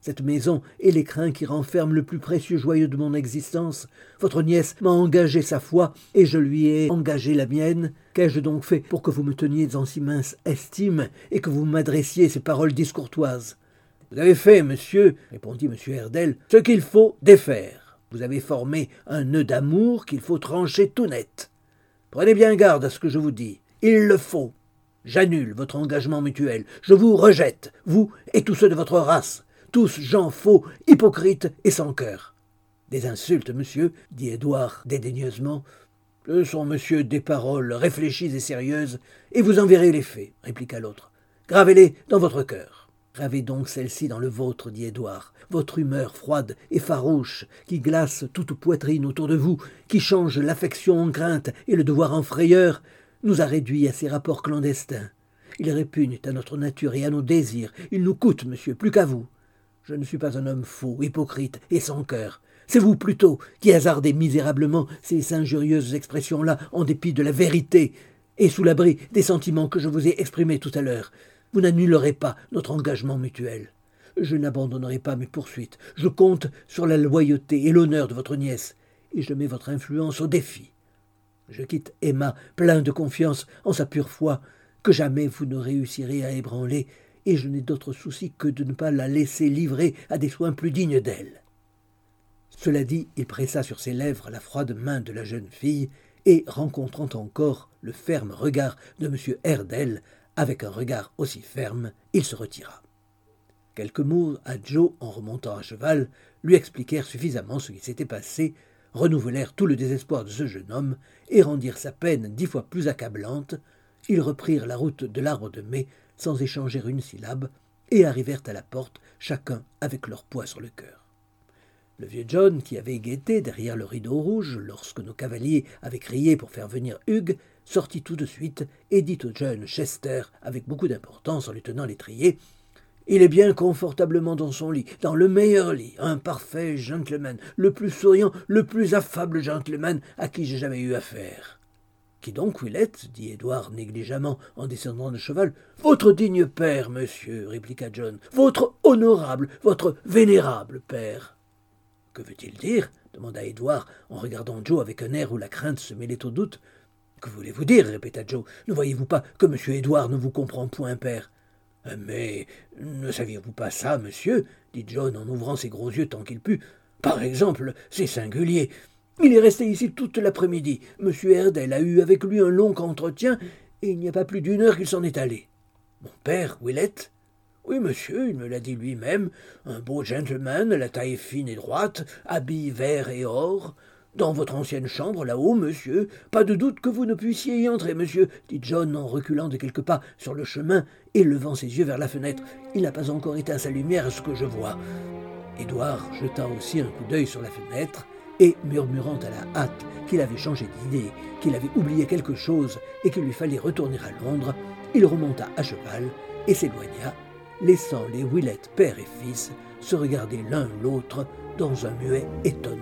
Cette maison est l'écrin qui renferme le plus précieux joyau de mon existence. Votre nièce m'a engagé sa foi, et je lui ai engagé la mienne. Qu'ai-je donc fait pour que vous me teniez en si mince estime, et que vous m'adressiez ces paroles discourtoises? Vous avez fait, monsieur, répondit M. Herdel, ce qu'il faut défaire. Vous avez formé un nœud d'amour qu'il faut trancher tout net. Prenez bien garde à ce que je vous dis. Il le faut. J'annule votre engagement mutuel. Je vous rejette, vous et tous ceux de votre race. Tous gens faux, hypocrites et sans cœur. Des insultes, monsieur, dit Édouard dédaigneusement. Ce sont, monsieur, des paroles réfléchies et sérieuses, et vous en verrez les faits, répliqua l'autre. Gravez-les dans votre cœur. Gravez donc celle-ci dans le vôtre, dit Édouard. Votre humeur froide et farouche, qui glace toute poitrine autour de vous, qui change l'affection en crainte et le devoir en frayeur, nous a réduits à ces rapports clandestins. Ils répugnent à notre nature et à nos désirs. Ils nous coûtent, monsieur, plus qu'à vous. Je ne suis pas un homme faux, hypocrite et sans cœur. C'est vous, plutôt, qui hasardez misérablement ces injurieuses expressions-là en dépit de la vérité et sous l'abri des sentiments que je vous ai exprimés tout à l'heure. Vous n'annulerez pas notre engagement mutuel. Je n'abandonnerai pas mes poursuites. Je compte sur la loyauté et l'honneur de votre nièce, et je mets votre influence au défi. Je quitte Emma plein de confiance en sa pure foi, que jamais vous ne réussirez à ébranler, et je n'ai d'autre souci que de ne pas la laisser livrer à des soins plus dignes d'elle. Cela dit, il pressa sur ses lèvres la froide main de la jeune fille, et, rencontrant encore le ferme regard de M. Herdel, avec un regard aussi ferme, il se retira. Quelques mots à Joe, en remontant à cheval, lui expliquèrent suffisamment ce qui s'était passé, renouvelèrent tout le désespoir de ce jeune homme, et rendirent sa peine dix fois plus accablante. Ils reprirent la route de l'Arbre de Mai, sans échanger une syllabe, et arrivèrent à la porte, chacun avec leur poids sur le cœur. Le vieux John, qui avait guetté derrière le rideau rouge lorsque nos cavaliers avaient crié pour faire venir Hugues, sortit tout de suite et dit au jeune Chester, avec beaucoup d'importance en lui tenant l'étrier, « Il est bien confortablement dans son lit, dans le meilleur lit, un parfait gentleman, le plus souriant, le plus affable gentleman à qui j'ai jamais eu affaire. » « Qui donc, Willette ?» dit Édouard négligemment en descendant de cheval. « Votre digne père, monsieur, » répliqua John. « Votre honorable, votre vénérable père. »« Que veut-il dire ?» demanda Édouard en regardant Joe avec un air où la crainte se mêlait au doute. « Que voulez-vous dire ?» répéta Joe. « Ne voyez-vous pas que monsieur Édouard ne vous comprend point, père ?»« Mais ne saviez-vous pas ça, monsieur ?» dit John en ouvrant ses gros yeux tant qu'il put. « Par exemple, c'est singulier. Il est resté ici toute l'après-midi. Monsieur Herdel a eu avec lui un long entretien, et il n'y a pas plus d'une heure qu'il s'en est allé. »« Mon père, Willette ?»« Oui, monsieur, il me l'a dit lui-même. Un beau gentleman, la taille fine et droite, habit vert et or. Dans votre ancienne chambre, là-haut, monsieur. Pas de doute que vous ne puissiez y entrer, monsieur, dit John en reculant de quelques pas sur le chemin et levant ses yeux vers la fenêtre. Il n'a pas encore éteint sa lumière à ce que je vois. » Édouard jeta aussi un coup d'œil sur la fenêtre, et, murmurant à la hâte qu'il avait changé d'idée, qu'il avait oublié quelque chose et qu'il lui fallait retourner à Londres, il remonta à cheval et s'éloigna, laissant les Willette père et fils se regarder l'un l'autre dans un muet étonnement.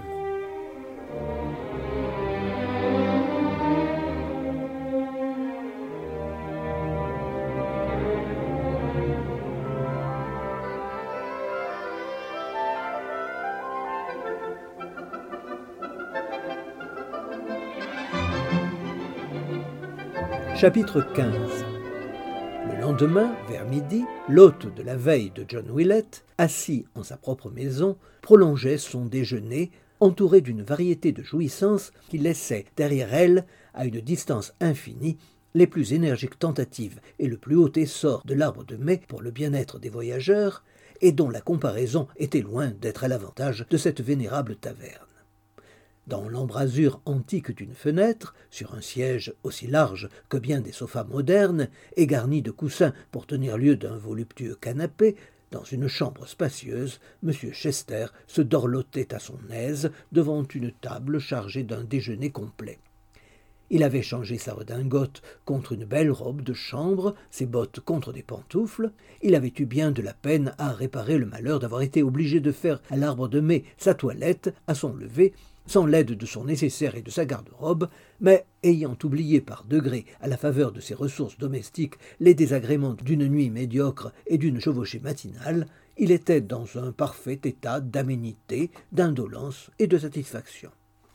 Chapitre quinze. Le lendemain, vers midi, l'hôte de la veille de John Willette, assis en sa propre maison, prolongeait son déjeuner, entouré d'une variété de jouissances qui laissaient derrière elle, à une distance infinie, les plus énergiques tentatives et le plus haut essor de l'Arbre de Mai pour le bien-être des voyageurs, et dont la comparaison était loin d'être à l'avantage de cette vénérable taverne. Dans l'embrasure antique d'une fenêtre, sur un siège aussi large que bien des sofas modernes, et garni de coussins pour tenir lieu d'un voluptueux canapé, dans une chambre spacieuse, M. Chester se dorlotait à son aise devant une table chargée d'un déjeuner complet. Il avait changé sa redingote contre une belle robe de chambre, ses bottes contre des pantoufles. Il avait eu bien de la peine à réparer le malheur d'avoir été obligé de faire à l'Arbre de Mai sa toilette à son lever, sans l'aide de son nécessaire et de sa garde-robe, mais ayant oublié par degrés, à la faveur de ses ressources domestiques, les désagréments d'une nuit médiocre et d'une chevauchée matinale, il était dans un parfait état d'aménité, d'indolence et de satisfaction.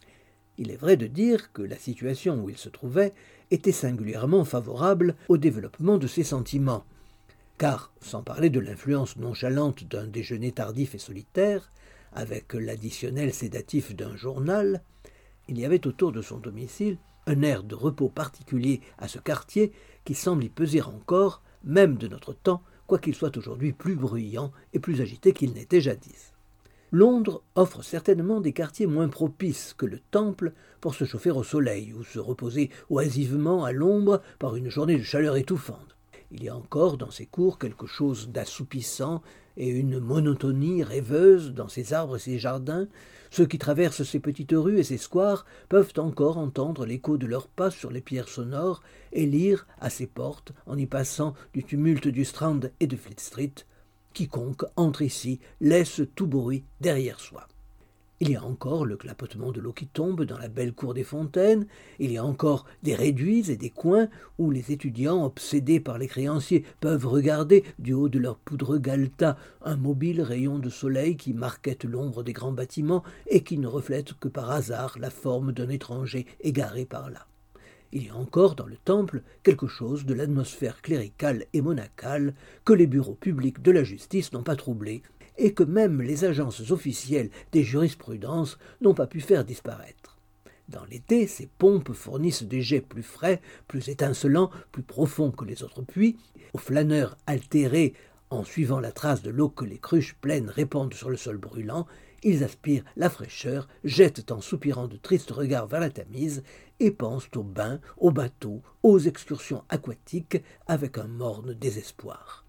Il est vrai de dire que la situation où il se trouvait était singulièrement favorable au développement de ses sentiments, car, sans parler de l'influence nonchalante d'un déjeuner tardif et solitaire, avec l'additionnel sédatif d'un journal, il y avait autour de son domicile un air de repos particulier à ce quartier qui semble y peser encore, même de notre temps, quoiqu'il soit aujourd'hui plus bruyant et plus agité qu'il n'était jadis. Londres offre certainement des quartiers moins propices que le Temple pour se chauffer au soleil ou se reposer oisivement à l'ombre par une journée de chaleur étouffante. Il y a encore dans ces cours quelque chose d'assoupissant et une monotonie rêveuse dans ces arbres et ces jardins. Ceux qui traversent ces petites rues et ces squares peuvent encore entendre l'écho de leurs pas sur les pierres sonores et lire à ces portes, en y passant du tumulte du Strand et de Fleet Street, quiconque entre ici laisse tout bruit derrière soi. Il y a encore le clapotement de l'eau qui tombe dans la belle cour des fontaines, il y a encore des réduits et des coins où les étudiants, obsédés par les créanciers, peuvent regarder, du haut de leur poudreux galetas, un mobile rayon de soleil qui marquette l'ombre des grands bâtiments et qui ne reflète que par hasard la forme d'un étranger égaré par là. Il y a encore dans le Temple quelque chose de l'atmosphère cléricale et monacale que les bureaux publics de la justice n'ont pas troublé, et que même les agences officielles des jurisprudences n'ont pas pu faire disparaître. Dans l'été, ces pompes fournissent des jets plus frais, plus étincelants, plus profonds que les autres puits, aux flâneurs altérés en suivant la trace de l'eau que les cruches pleines répandent sur le sol brûlant. Ils aspirent la fraîcheur, jettent en soupirant de tristes regards vers la Tamise et pensent aux bains, aux bateaux, aux excursions aquatiques avec un morne désespoir.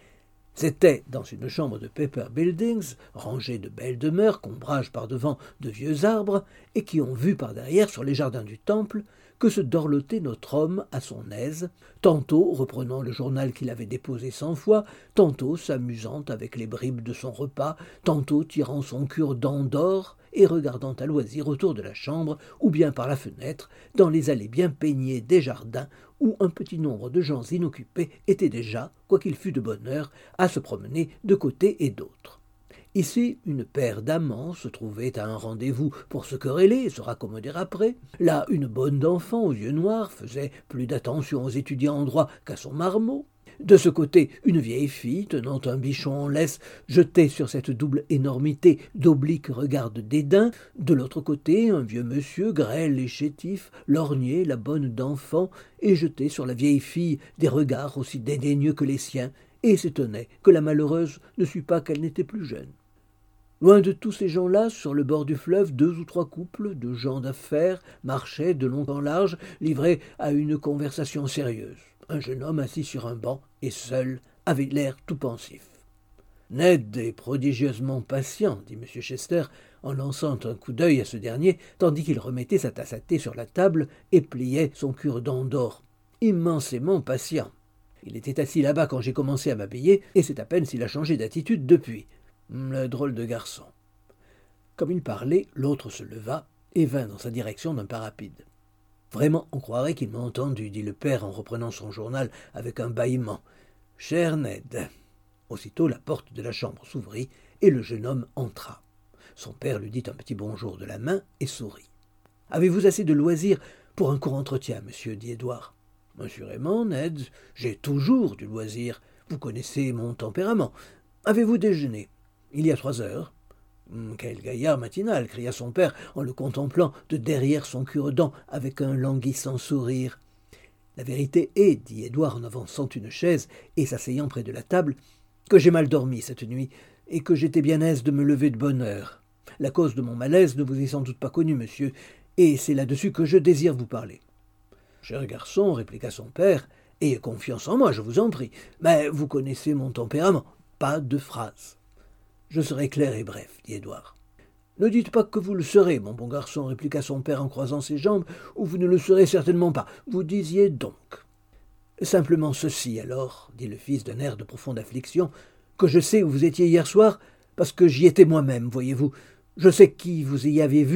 C'était dans une chambre de Paper Buildings, rangée de belles demeures qu'ombragent par-devant de vieux arbres et qui ont vue par derrière sur les jardins du Temple, que se dorlotait notre homme à son aise, tantôt reprenant le journal qu'il avait déposé cent fois, tantôt s'amusant avec les bribes de son repas, tantôt tirant son cure-dent d'or et regardant à loisir autour de la chambre ou bien par la fenêtre, dans les allées bien peignées des jardins où un petit nombre de gens inoccupés étaient déjà, quoiqu'il fût de bonne heure, à se promener de côté et d'autre. Ici, une paire d'amants se trouvait à un rendez-vous pour se quereller et se raccommoder après. Là, une bonne d'enfants aux yeux noirs faisait plus d'attention aux étudiants en droit qu'à son marmot. De ce côté, une vieille fille, tenant un bichon en laisse, jetait sur cette double énormité d'obliques regards de dédain. De l'autre côté, un vieux monsieur, grêle et chétif, lorgnait la bonne d'enfant et jetait sur la vieille fille des regards aussi dédaigneux que les siens, et s'étonnait que la malheureuse ne sût pas qu'elle n'était plus jeune. Loin de tous ces gens-là, sur le bord du fleuve, deux ou trois couples de gens d'affaires marchaient de long en large, livrés à une conversation sérieuse. Un jeune homme assis sur un banc et seul avait l'air tout pensif. « Ned est prodigieusement patient, » dit M. Chester, en lançant un coup d'œil à ce dernier, tandis qu'il remettait sa tasse à thé sur la table et pliait son cure-dent d'or. « Immensément patient. Il était assis là-bas quand j'ai commencé à m'habiller, et c'est à peine s'il a changé d'attitude depuis. Le drôle de garçon. » Comme il parlait, l'autre se leva et vint dans sa direction d'un pas rapide. « Vraiment, on croirait qu'il m'a entendu, » dit le père en reprenant son journal avec un bâillement. « Cher Ned !» Aussitôt la porte de la chambre s'ouvrit et le jeune homme entra. Son père lui dit un petit bonjour de la main et sourit. « Avez-vous assez de loisirs pour un court entretien, monsieur ?» dit Édouard. « Assurément, Ned, j'ai toujours du loisir. Vous connaissez mon tempérament. Avez-vous déjeuné ? Il y a trois heures. » « Quel gaillard matinal !» cria son père en le contemplant de derrière son cure-dent avec un languissant sourire. « La vérité est, dit Édouard en avançant une chaise et s'asseyant près de la table, que j'ai mal dormi cette nuit et que j'étais bien aise de me lever de bonne heure. La cause de mon malaise ne vous est sans doute pas connue, monsieur, et c'est là-dessus que je désire vous parler. »« Cher garçon, répliqua son père, ayez confiance en moi, je vous en prie, mais vous connaissez mon tempérament, pas de phrases. »« Je serai clair et bref, dit Édouard. »« Ne dites pas que vous le serez, mon bon garçon, répliqua son père en croisant ses jambes, ou vous ne le serez certainement pas. Vous disiez donc. »« Simplement ceci, alors, dit le fils d'un air de profonde affliction, que je sais où vous étiez hier soir, parce que j'y étais moi-même, voyez-vous. Je sais qui vous y avez vu,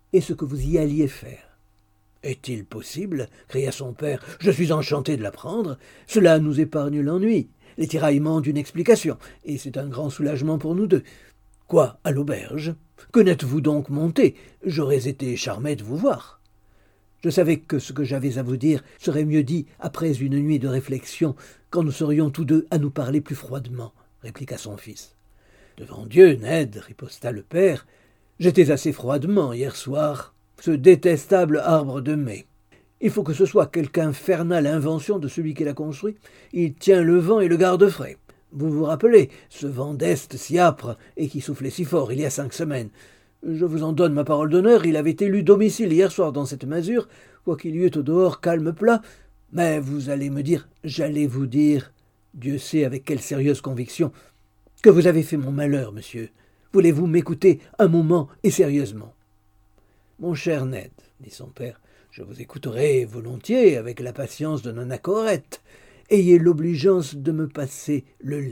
et ce que vous y alliez faire. »« Est-il possible » cria son père. « Je suis enchanté de l'apprendre. Cela nous épargne l'ennui, les tiraillements d'une explication, et c'est un grand soulagement pour nous deux. Quoi, à l'auberge? Que n'êtes-vous donc monté? J'aurais été charmé de vous voir. » Je savais que ce que j'avais à vous dire serait mieux dit après une nuit de réflexion, quand nous serions tous deux à nous parler plus froidement, répliqua son fils. « Devant Dieu, Ned, riposta le père, j'étais assez froidement hier soir. Ce détestable arbre de mai. Il faut que ce soit quelque infernale invention de celui qui l'a construit. Il tient le vent et le garde frais. Vous vous rappelez, ce vent d'est si âpre et qui soufflait si fort il y a cinq semaines. Je vous en donne ma parole d'honneur, il avait élu domicile hier soir dans cette masure, quoiqu'il y eût au dehors calme plat. Mais vous allez me dire, j'allais vous dire, Dieu sait avec quelle sérieuse conviction, que vous avez fait mon malheur, monsieur. Voulez-vous m'écouter un moment et sérieusement? » « Mon cher Ned, dit son père, je vous écouterai volontiers avec la patience d'un anachorète. Ayez l'obligeance de me passer le lait. »«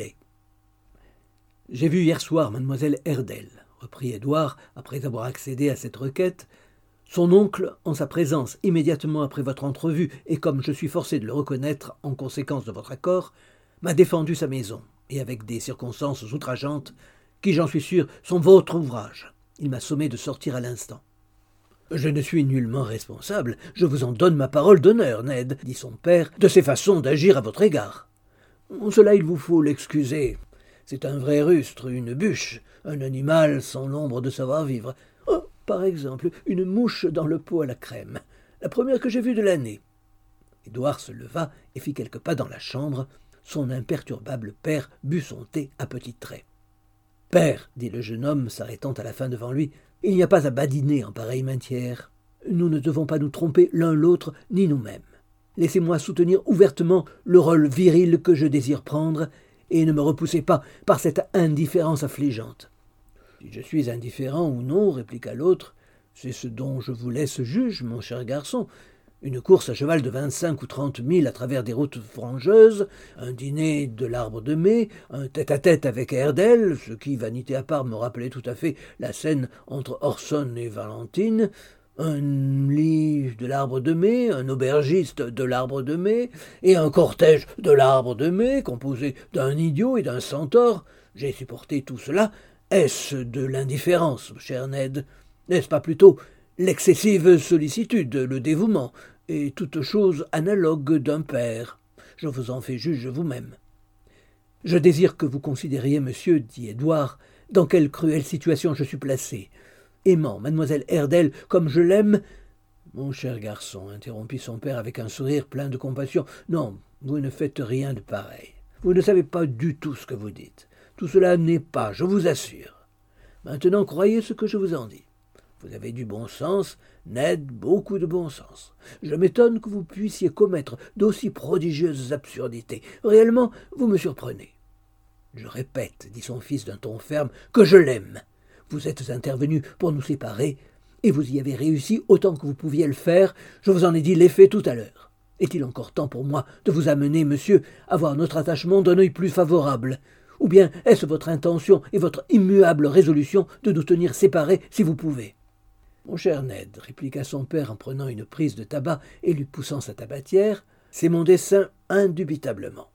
J'ai vu hier soir mademoiselle Herdel, reprit Édouard, après avoir accédé à cette requête. Son oncle, en sa présence immédiatement après votre entrevue, et comme je suis forcé de le reconnaître en conséquence de votre accord, m'a défendu sa maison, et avec des circonstances outrageantes, qui, j'en suis sûr, sont votre ouvrage. Il m'a sommé de sortir à l'instant. »« Je ne suis nullement responsable, je vous en donne ma parole d'honneur, Ned, dit son père, de ces façons d'agir à votre égard. Cela, il vous faut l'excuser. C'est un vrai rustre, une bûche, un animal sans l'ombre de savoir-vivre. Oh, par exemple, une mouche dans le pot à la crème, la première que j'ai vue de l'année. » Édouard se leva et fit quelques pas dans la chambre. Son imperturbable père but son thé à petits traits. « Père, dit le jeune homme, s'arrêtant à la fin devant lui, il n'y a pas à badiner en pareille matière. Nous ne devons pas nous tromper l'un l'autre, ni nous-mêmes. Laissez-moi soutenir ouvertement le rôle viril que je désire prendre, et ne me repoussez pas par cette indifférence affligeante. »« Si je suis indifférent ou non, répliqua l'autre, c'est ce dont je vous laisse juge, mon cher garçon. Une course à cheval de vingt-cinq ou trente milles à travers des routes frangeuses, un dîner de l'Arbre de Mai, un tête-à-tête avec Herdel, ce qui, vanité à part, me rappelait tout à fait la scène entre Orson et Valentine, un lit de l'Arbre de Mai, un aubergiste de l'Arbre de Mai, et un cortège de l'Arbre de Mai, composé d'un idiot et d'un centaure. J'ai supporté tout cela. Est-ce de l'indifférence, cher Ned? N'est-ce pas plutôt l'excessive sollicitude, le dévouement, et toute chose analogue d'un père? Je vous en fais juge vous-même. Je désire que vous considériez, monsieur, dit Édouard, dans quelle cruelle situation je suis placé. Aimant mademoiselle Herdel comme je l'aime... Mon cher garçon, interrompit son père avec un sourire plein de compassion, non, vous ne faites rien de pareil. Vous ne savez pas du tout ce que vous dites. Tout cela n'est pas, je vous assure. Maintenant, croyez ce que je vous en dis. Vous avez du bon sens, Ned, beaucoup de bon sens. Je m'étonne que vous puissiez commettre d'aussi prodigieuses absurdités. Réellement, vous me surprenez. Je répète, dit son fils d'un ton ferme, que je l'aime. Vous êtes intervenu pour nous séparer, et vous y avez réussi autant que vous pouviez le faire. Je vous en ai dit l'effet tout à l'heure. Est-il encore temps pour moi de vous amener, monsieur, à voir notre attachement d'un œil plus favorable? Ou bien est-ce votre intention et votre immuable résolution de nous tenir séparés si vous pouvez? Mon cher Ned, répliqua son père en prenant une prise de tabac et lui poussant sa tabatière, c'est mon dessein indubitablement.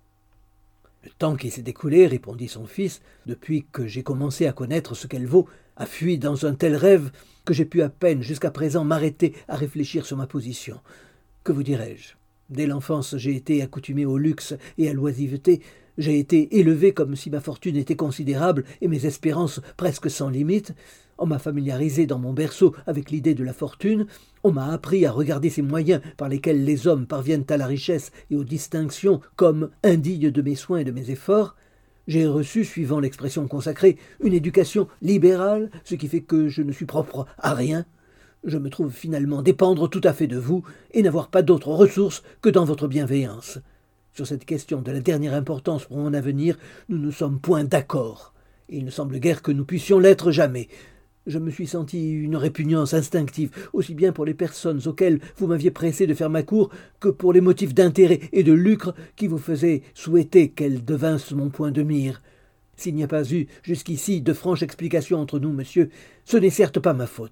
Le temps qui s'est écoulé, répondit son fils, depuis que j'ai commencé à connaître ce qu'elle vaut, a fui dans un tel rêve que j'ai pu à peine jusqu'à présent m'arrêter à réfléchir sur ma position. Que vous dirais-je? Dès l'enfance, j'ai été accoutumé au luxe et à l'oisiveté. J'ai été élevé comme si ma fortune était considérable et mes espérances presque sans limite. On m'a familiarisé dans mon berceau avec l'idée de la fortune. On m'a appris à regarder ces moyens par lesquels les hommes parviennent à la richesse et aux distinctions comme indignes de mes soins et de mes efforts. J'ai reçu, suivant l'expression consacrée, une éducation libérale, ce qui fait que je ne suis propre à rien. Je me trouve finalement dépendre tout à fait de vous et n'avoir pas d'autre ressource que dans votre bienveillance. Sur cette question de la dernière importance pour mon avenir, nous ne sommes point d'accord, et il ne semble guère que nous puissions l'être jamais. Je me suis senti une répugnance instinctive, aussi bien pour les personnes auxquelles vous m'aviez pressé de faire ma cour, que pour les motifs d'intérêt et de lucre qui vous faisaient souhaiter qu'elles devinssent mon point de mire. S'il n'y a pas eu, jusqu'ici, de franche explication entre nous, monsieur, ce n'est certes pas ma faute.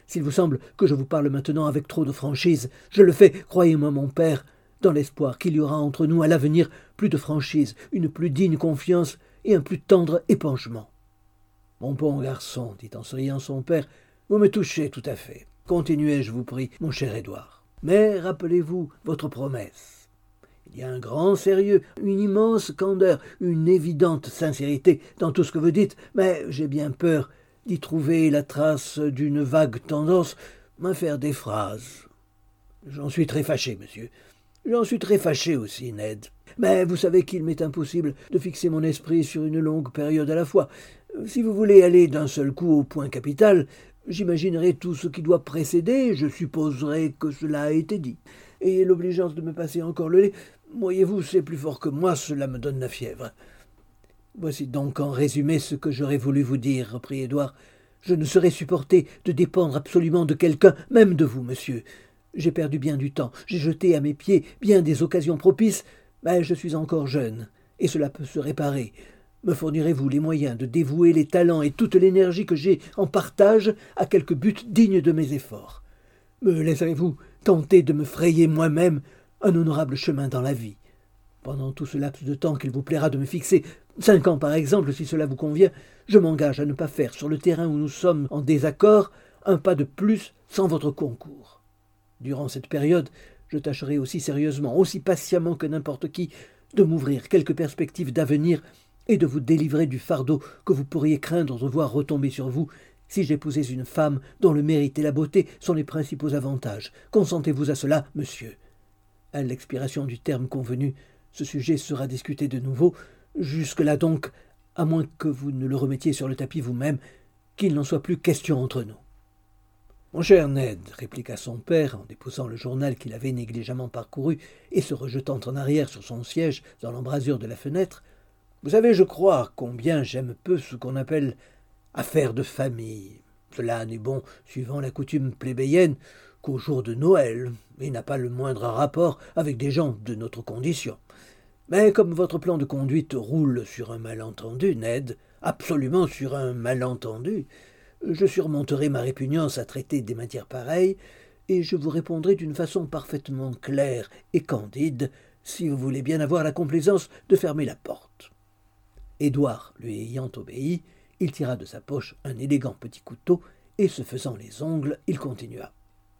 S'il vous semble que je vous parle maintenant avec trop de franchise, je le fais, croyez-moi mon père, dans l'espoir qu'il y aura entre nous à l'avenir plus de franchise, une plus digne confiance et un plus tendre épanchement. « Mon bon garçon, dit en souriant son père, vous me touchez tout à fait. Continuez, je vous prie, mon cher Édouard. Mais rappelez-vous votre promesse. Il y a un grand sérieux, une immense candeur, une évidente sincérité dans tout ce que vous dites, mais j'ai bien peur d'y trouver la trace d'une vague tendance à faire des phrases. J'en suis très fâché, monsieur. J'en suis très fâché aussi, Ned. Mais vous savez qu'il m'est impossible de fixer mon esprit sur une longue période à la fois. Si vous voulez aller d'un seul coup au point capital, j'imaginerai tout ce qui doit précéder, je supposerai que cela a été dit. Et l'obligeance de me passer encore le lait, voyez-vous, c'est plus fort que moi, cela me donne la fièvre. Voici donc en résumé ce que j'aurais voulu vous dire, reprit Édouard. Je ne saurais supporter de dépendre absolument de quelqu'un, même de vous, monsieur. J'ai perdu bien du temps, j'ai jeté à mes pieds bien des occasions propices, mais je suis encore jeune, et cela peut se réparer. Me fournirez-vous les moyens de dévouer les talents et toute l'énergie que j'ai en partage à quelque but digne de mes efforts? Me laisserez-vous tenter de me frayer moi-même un honorable chemin dans la vie? Pendant tout ce laps de temps qu'il vous plaira de me fixer, cinq ans par exemple, si cela vous convient, je m'engage à ne pas faire sur le terrain où nous sommes en désaccord un pas de plus sans votre concours. Durant cette période, je tâcherai aussi sérieusement, aussi patiemment que n'importe qui, de m'ouvrir quelques perspectives d'avenir et de vous délivrer du fardeau que vous pourriez craindre de voir retomber sur vous si j'épousais une femme dont le mérite et la beauté sont les principaux avantages. Consentez-vous à cela, monsieur? À l'expiration du terme convenu, ce sujet sera discuté de nouveau. Jusque-là donc, à moins que vous ne le remettiez sur le tapis vous-même, qu'il n'en soit plus question entre nous. « Mon cher Ned, répliqua son père, en déposant le journal qu'il avait négligemment parcouru et se rejetant en arrière sur son siège dans l'embrasure de la fenêtre, vous savez, je crois, combien j'aime peu ce qu'on appelle affaires de famille. Cela n'est bon, suivant la coutume plébéienne, qu'au jour de Noël, et n'a pas le moindre rapport avec des gens de notre condition. Mais comme votre plan de conduite roule sur un malentendu, Ned, absolument sur un malentendu, je surmonterai ma répugnance à traiter des matières pareilles, et je vous répondrai d'une façon parfaitement claire et candide, si vous voulez bien avoir la complaisance de fermer la porte. » Édouard lui ayant obéi, il tira de sa poche un élégant petit couteau, et se faisant les ongles, il continua.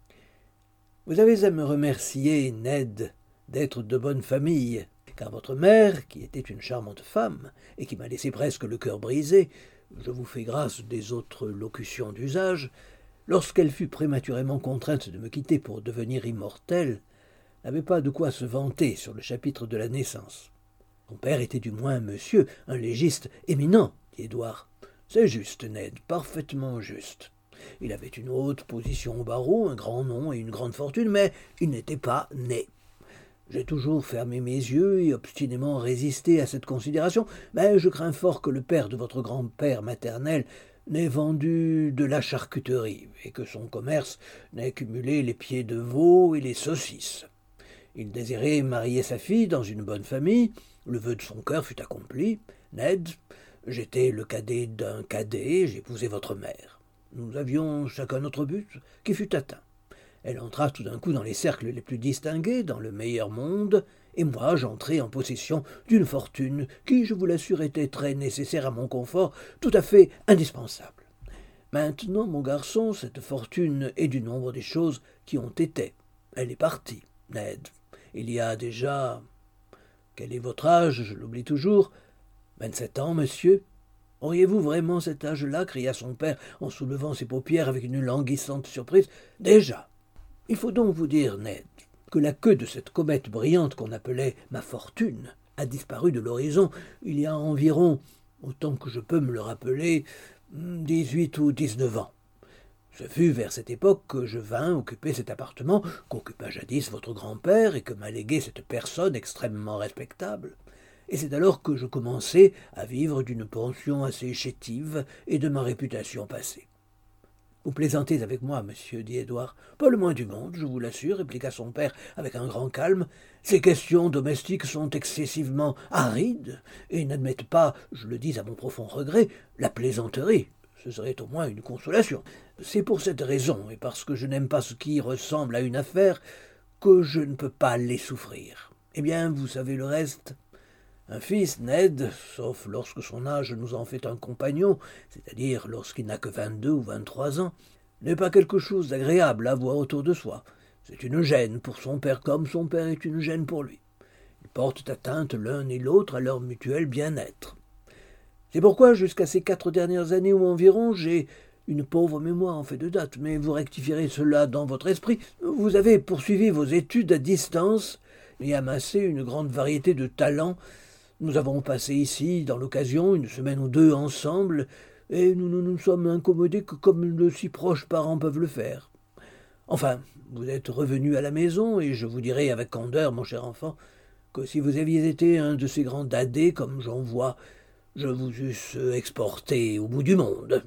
« Vous avez à me remercier, Ned, d'être de bonne famille, car votre mère, qui était une charmante femme, et qui m'a laissé presque le cœur brisé, je vous fais grâce des autres locutions d'usage, lorsqu'elle fut prématurément contrainte de me quitter pour devenir immortelle, n'avait pas de quoi se vanter sur le chapitre de la naissance. Mon père était du moins monsieur, un légiste éminent, dit Édouard. C'est juste, Ned, parfaitement juste. Il avait une haute position au barreau, un grand nom et une grande fortune, mais il n'était pas né. J'ai toujours fermé mes yeux et obstinément résisté à cette considération, mais je crains fort que le père de votre grand-père maternel n'ait vendu de la charcuterie et que son commerce n'ait cumulé les pieds de veau et les saucisses. Il désirait marier sa fille dans une bonne famille, le vœu de son cœur fut accompli. Ned, j'étais le cadet d'un cadet, j'épousai votre mère. Nous avions chacun notre but, qui fut atteint. Elle entra tout d'un coup dans les cercles les plus distingués, dans le meilleur monde, et moi j'entrai en possession d'une fortune qui, je vous l'assure, était très nécessaire à mon confort, tout à fait indispensable. Maintenant, mon garçon, cette fortune est du nombre des choses qui ont été. Elle est partie, Ned. Il y a déjà... Quel est votre âge? Je l'oublie toujours. Vingt-sept ans, monsieur. Auriez-vous vraiment cet âge-là? Cria son père en soulevant ses paupières avec une languissante surprise. Déjà. Il faut donc vous dire, Ned, que la queue de cette comète brillante qu'on appelait ma fortune a disparu de l'horizon il y a environ, autant que je peux me le rappeler, dix-huit ou dix-neuf ans. Ce fut vers cette époque que je vins occuper cet appartement qu'occupa jadis votre grand-père et que m'a légué cette personne extrêmement respectable. Et c'est alors que je commençai à vivre d'une pension assez chétive et de ma réputation passée. « Vous plaisantez avec moi, monsieur, dit Édouard. « Pas le moins du monde, je vous l'assure, répliqua son père avec un grand calme. Ces questions domestiques sont excessivement arides et n'admettent pas, je le dis à mon profond regret, la plaisanterie. Ce serait au moins une consolation. C'est pour cette raison, et parce que je n'aime pas ce qui ressemble à une affaire, que je ne peux pas les souffrir. Eh bien, vous savez le reste. Un fils, Ned, sauf lorsque son âge nous en fait un compagnon, c'est-à-dire lorsqu'il n'a que vingt-deux ou vingt-trois ans, n'est pas quelque chose d'agréable à voir autour de soi. C'est une gêne pour son père comme son père est une gêne pour lui. Ils portent atteinte l'un et l'autre à leur mutuel bien-être. C'est pourquoi, jusqu'à ces quatre dernières années ou environ, j'ai une pauvre mémoire en fait de date, mais vous rectifierez cela dans votre esprit. Vous avez poursuivi vos études à distance et amassé une grande variété de talents. Nous avons passé ici, dans l'occasion, une semaine ou deux ensemble, et nous ne nous, nous sommes incommodés que comme de si proches parents peuvent le faire. Enfin, vous êtes revenu à la maison, et je vous dirai avec candeur, mon cher enfant, que si vous aviez été un de ces grands dadais, comme j'en vois, je vous eusse exporté au bout du monde.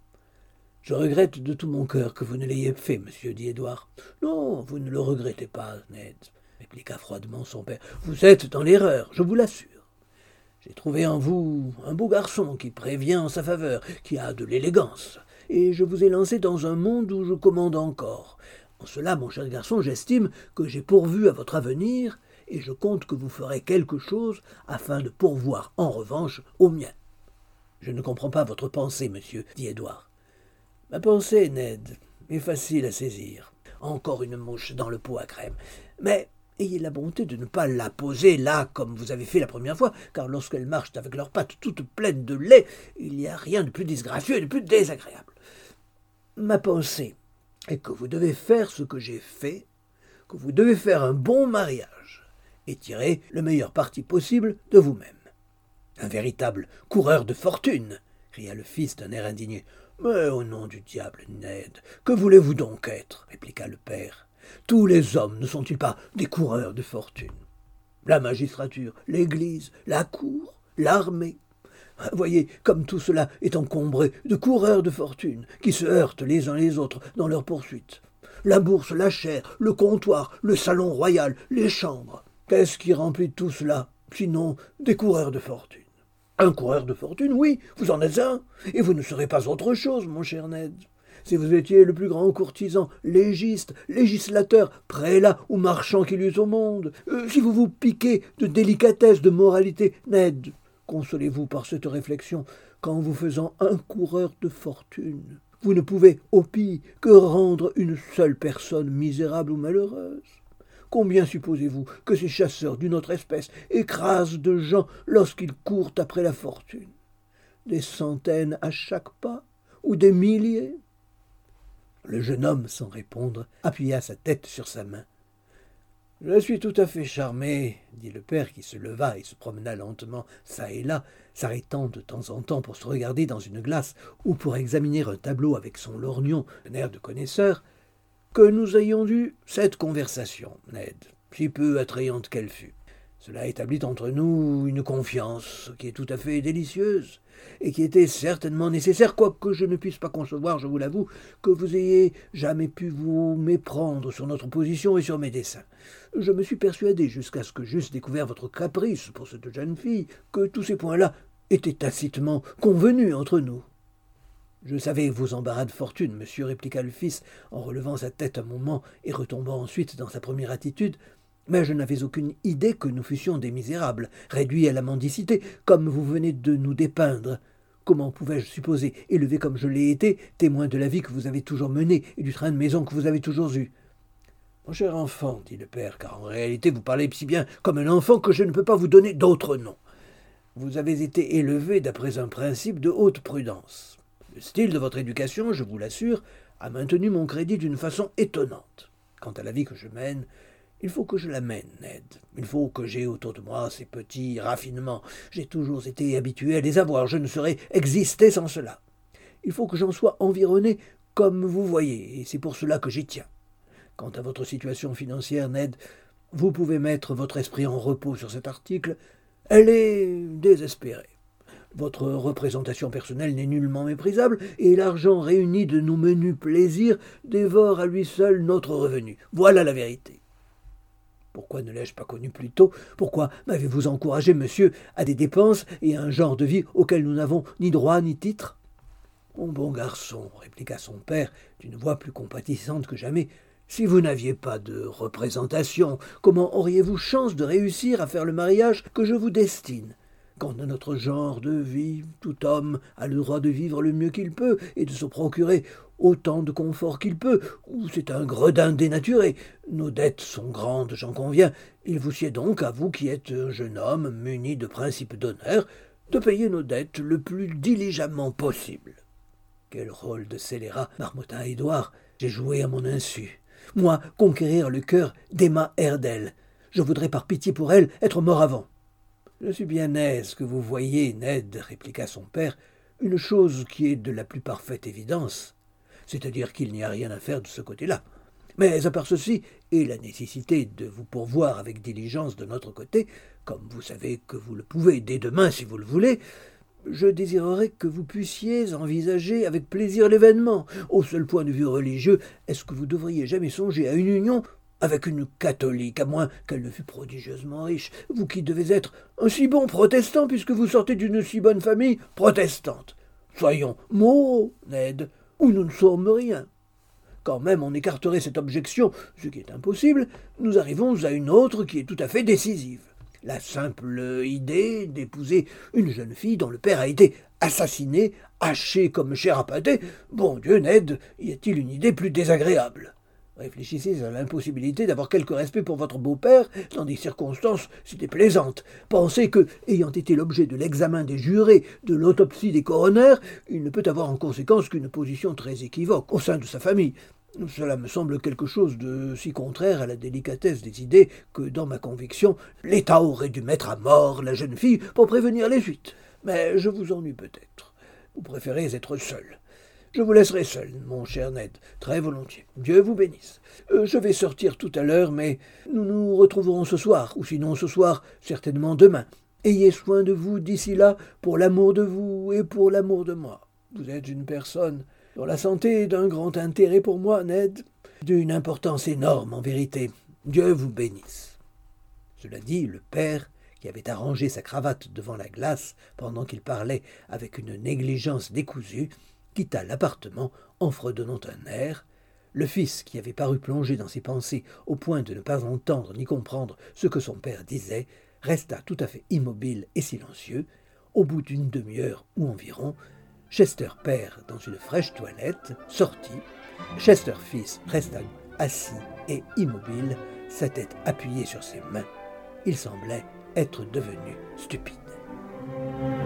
Je regrette de tout mon cœur que vous ne l'ayez fait, monsieur, dit Édouard. Non, vous ne le regrettez pas, Ned, répliqua froidement son père. Vous êtes dans l'erreur, je vous l'assure. J'ai trouvé en vous un beau garçon qui prévient en sa faveur, qui a de l'élégance, et je vous ai lancé dans un monde où je commande encore. En cela, mon cher garçon, j'estime que j'ai pourvu à votre avenir, et je compte que vous ferez quelque chose afin de pourvoir en revanche au mien. Je ne comprends pas votre pensée, monsieur, dit Édouard. Ma pensée, Ned, est facile à saisir. Encore une mouche dans le pot à crème. Mais ayez la bonté de ne pas la poser là comme vous avez fait la première fois, car lorsqu'elles marchent avec leurs pattes toutes pleines de lait, il n'y a rien de plus disgracieux et de plus désagréable. Ma pensée est que vous devez faire ce que j'ai fait, que vous devez faire un bon mariage et tirer le meilleur parti possible de vous-même. Un véritable coureur de fortune, cria le fils d'un air indigné. Mais au nom du diable, Ned, que voulez-vous donc être, répliqua le père. Tous les hommes ne sont-ils pas des coureurs de fortune? La magistrature, l'église, la cour, l'armée. Voyez comme tout cela est encombré de coureurs de fortune qui se heurtent les uns les autres dans leur poursuite. La bourse, la chaire, le comptoir, le salon royal, les chambres. Qu'est-ce qui remplit tout cela, sinon des coureurs de fortune? Un coureur de fortune, oui, vous en êtes un, et vous ne serez pas autre chose, mon cher Ned. Si vous étiez le plus grand courtisan, légiste, législateur, prélat ou marchand qu'il y eût au monde, euh, si vous vous piquez de délicatesse, de moralité, Ned, consolez-vous par cette réflexion qu'en vous faisant un coureur de fortune, vous ne pouvez, au pire, que rendre une seule personne misérable ou malheureuse. Combien supposez-vous que ces chasseurs d'une autre espèce écrasent de gens lorsqu'ils courent après la fortune? Des centaines à chaque pas, ou des milliers? Le jeune homme, sans répondre, appuya sa tête sur sa main. « Je suis tout à fait charmé, » dit le père qui se leva et se promena lentement çà et là, s'arrêtant de temps en temps pour se regarder dans une glace ou pour examiner un tableau avec son lorgnon, un air de connaisseur, que nous ayons eu cette conversation, Ned, si peu attrayante qu'elle fût. Cela établit entre nous une confiance qui est tout à fait délicieuse et qui était certainement nécessaire, quoique je ne puisse pas concevoir, je vous l'avoue, que vous ayez jamais pu vous méprendre sur notre position et sur mes desseins. Je me suis persuadé, jusqu'à ce que j'eusse découvert votre caprice pour cette jeune fille, que tous ces points-là étaient tacitement convenus entre nous. Je savais vos embarras de fortune, monsieur, répliqua le fils, en relevant sa tête un moment et retombant ensuite dans sa première attitude, mais je n'avais aucune idée que nous fussions des misérables, réduits à la mendicité, comme vous venez de nous dépeindre. Comment pouvais-je supposer, élevé comme je l'ai été, témoin de la vie que vous avez toujours menée et du train de maison que vous avez toujours eu? Mon cher enfant, dit le père, car en réalité vous parlez si bien comme un enfant que je ne peux pas vous donner d'autre nom. Vous avez été élevé d'après un principe de haute prudence. Le style de votre éducation, je vous l'assure, a maintenu mon crédit d'une façon étonnante. Quant à la vie que je mène, il faut que je la mène, Ned. Il faut que j'aie autour de moi ces petits raffinements. J'ai toujours été habitué à les avoir. Je ne saurais exister sans cela. Il faut que j'en sois environné comme vous voyez, et c'est pour cela que j'y tiens. Quant à votre situation financière, Ned, vous pouvez mettre votre esprit en repos sur cet article. Elle est désespérée. Votre représentation personnelle n'est nullement méprisable, et l'argent réuni de nos menus plaisirs dévore à lui seul notre revenu. Voilà la vérité. Pourquoi ne l'ai-je pas connu plus tôt? Pourquoi m'avez-vous encouragé, monsieur, à des dépenses et à un genre de vie auquel nous n'avons ni droit ni titre? « Mon bon garçon, répliqua son père d'une voix plus compatissante que jamais, si vous n'aviez pas de représentation, comment auriez-vous chance de réussir à faire le mariage que je vous destine ? Quand dans notre genre de vie, tout homme a le droit de vivre le mieux qu'il peut et de se procurer autant de confort qu'il peut, ou c'est un gredin dénaturé. Nos dettes sont grandes, j'en conviens. Il vous sied donc, à vous qui êtes un jeune homme muni de principes d'honneur, de payer nos dettes le plus diligemment possible. » Quel rôle de scélérat, marmotta Édouard, j'ai joué à mon insu. Moi, conquérir le cœur d'Emma Herdel. Je voudrais par pitié pour elle être mort avant. Je suis bien aise que vous voyez, Ned, répliqua son père, une chose qui est de la plus parfaite évidence, c'est-à-dire qu'il n'y a rien à faire de ce côté-là. Mais à part ceci, et la nécessité de vous pourvoir avec diligence de notre côté, comme vous savez que vous le pouvez dès demain si vous le voulez, je désirerais que vous puissiez envisager avec plaisir l'événement. Au seul point de vue religieux, est-ce que vous devriez jamais songer à une union avec une catholique, à moins qu'elle ne fût prodigieusement riche, vous qui devez être un si bon protestant puisque vous sortez d'une si bonne famille protestante. Soyons moraux, Ned, ou nous ne sommes rien. Quand même on écarterait cette objection, ce qui est impossible, nous arrivons à une autre qui est tout à fait décisive. La simple idée d'épouser une jeune fille dont le père a été assassiné, haché comme chair à pâté, bon Dieu, Ned, y a-t-il une idée plus désagréable ? Réfléchissez à l'impossibilité d'avoir quelque respect pour votre beau-père dans des circonstances si déplaisantes. Pensez que, ayant été l'objet de l'examen des jurés, de l'autopsie des coronaires, il ne peut avoir en conséquence qu'une position très équivoque au sein de sa famille. Cela me semble quelque chose de si contraire à la délicatesse des idées que, dans ma conviction, l'État aurait dû mettre à mort la jeune fille pour prévenir les suites. Mais je vous ennuie peut-être. Vous préférez être seul. Je vous laisserai seul, mon cher Ned, très volontiers. Dieu vous bénisse. Euh, je vais sortir tout à l'heure, mais nous nous retrouverons ce soir, ou sinon ce soir, certainement demain. Ayez soin de vous d'ici là, pour l'amour de vous et pour l'amour de moi. Vous êtes une personne dont la santé est d'un grand intérêt pour moi, Ned, d'une importance énorme en vérité. Dieu vous bénisse. » Cela dit, le père, qui avait arrangé sa cravate devant la glace pendant qu'il parlait avec une négligence décousue, quitta l'appartement en fredonnant un air. Le fils, qui avait paru plongé dans ses pensées au point de ne pas entendre ni comprendre ce que son père disait, resta tout à fait immobile et silencieux. Au bout d'une demi-heure ou environ, Chester père, dans une fraîche toilette, sortit. Chester fils resta assis et immobile, sa tête appuyée sur ses mains. Il semblait être devenu stupide.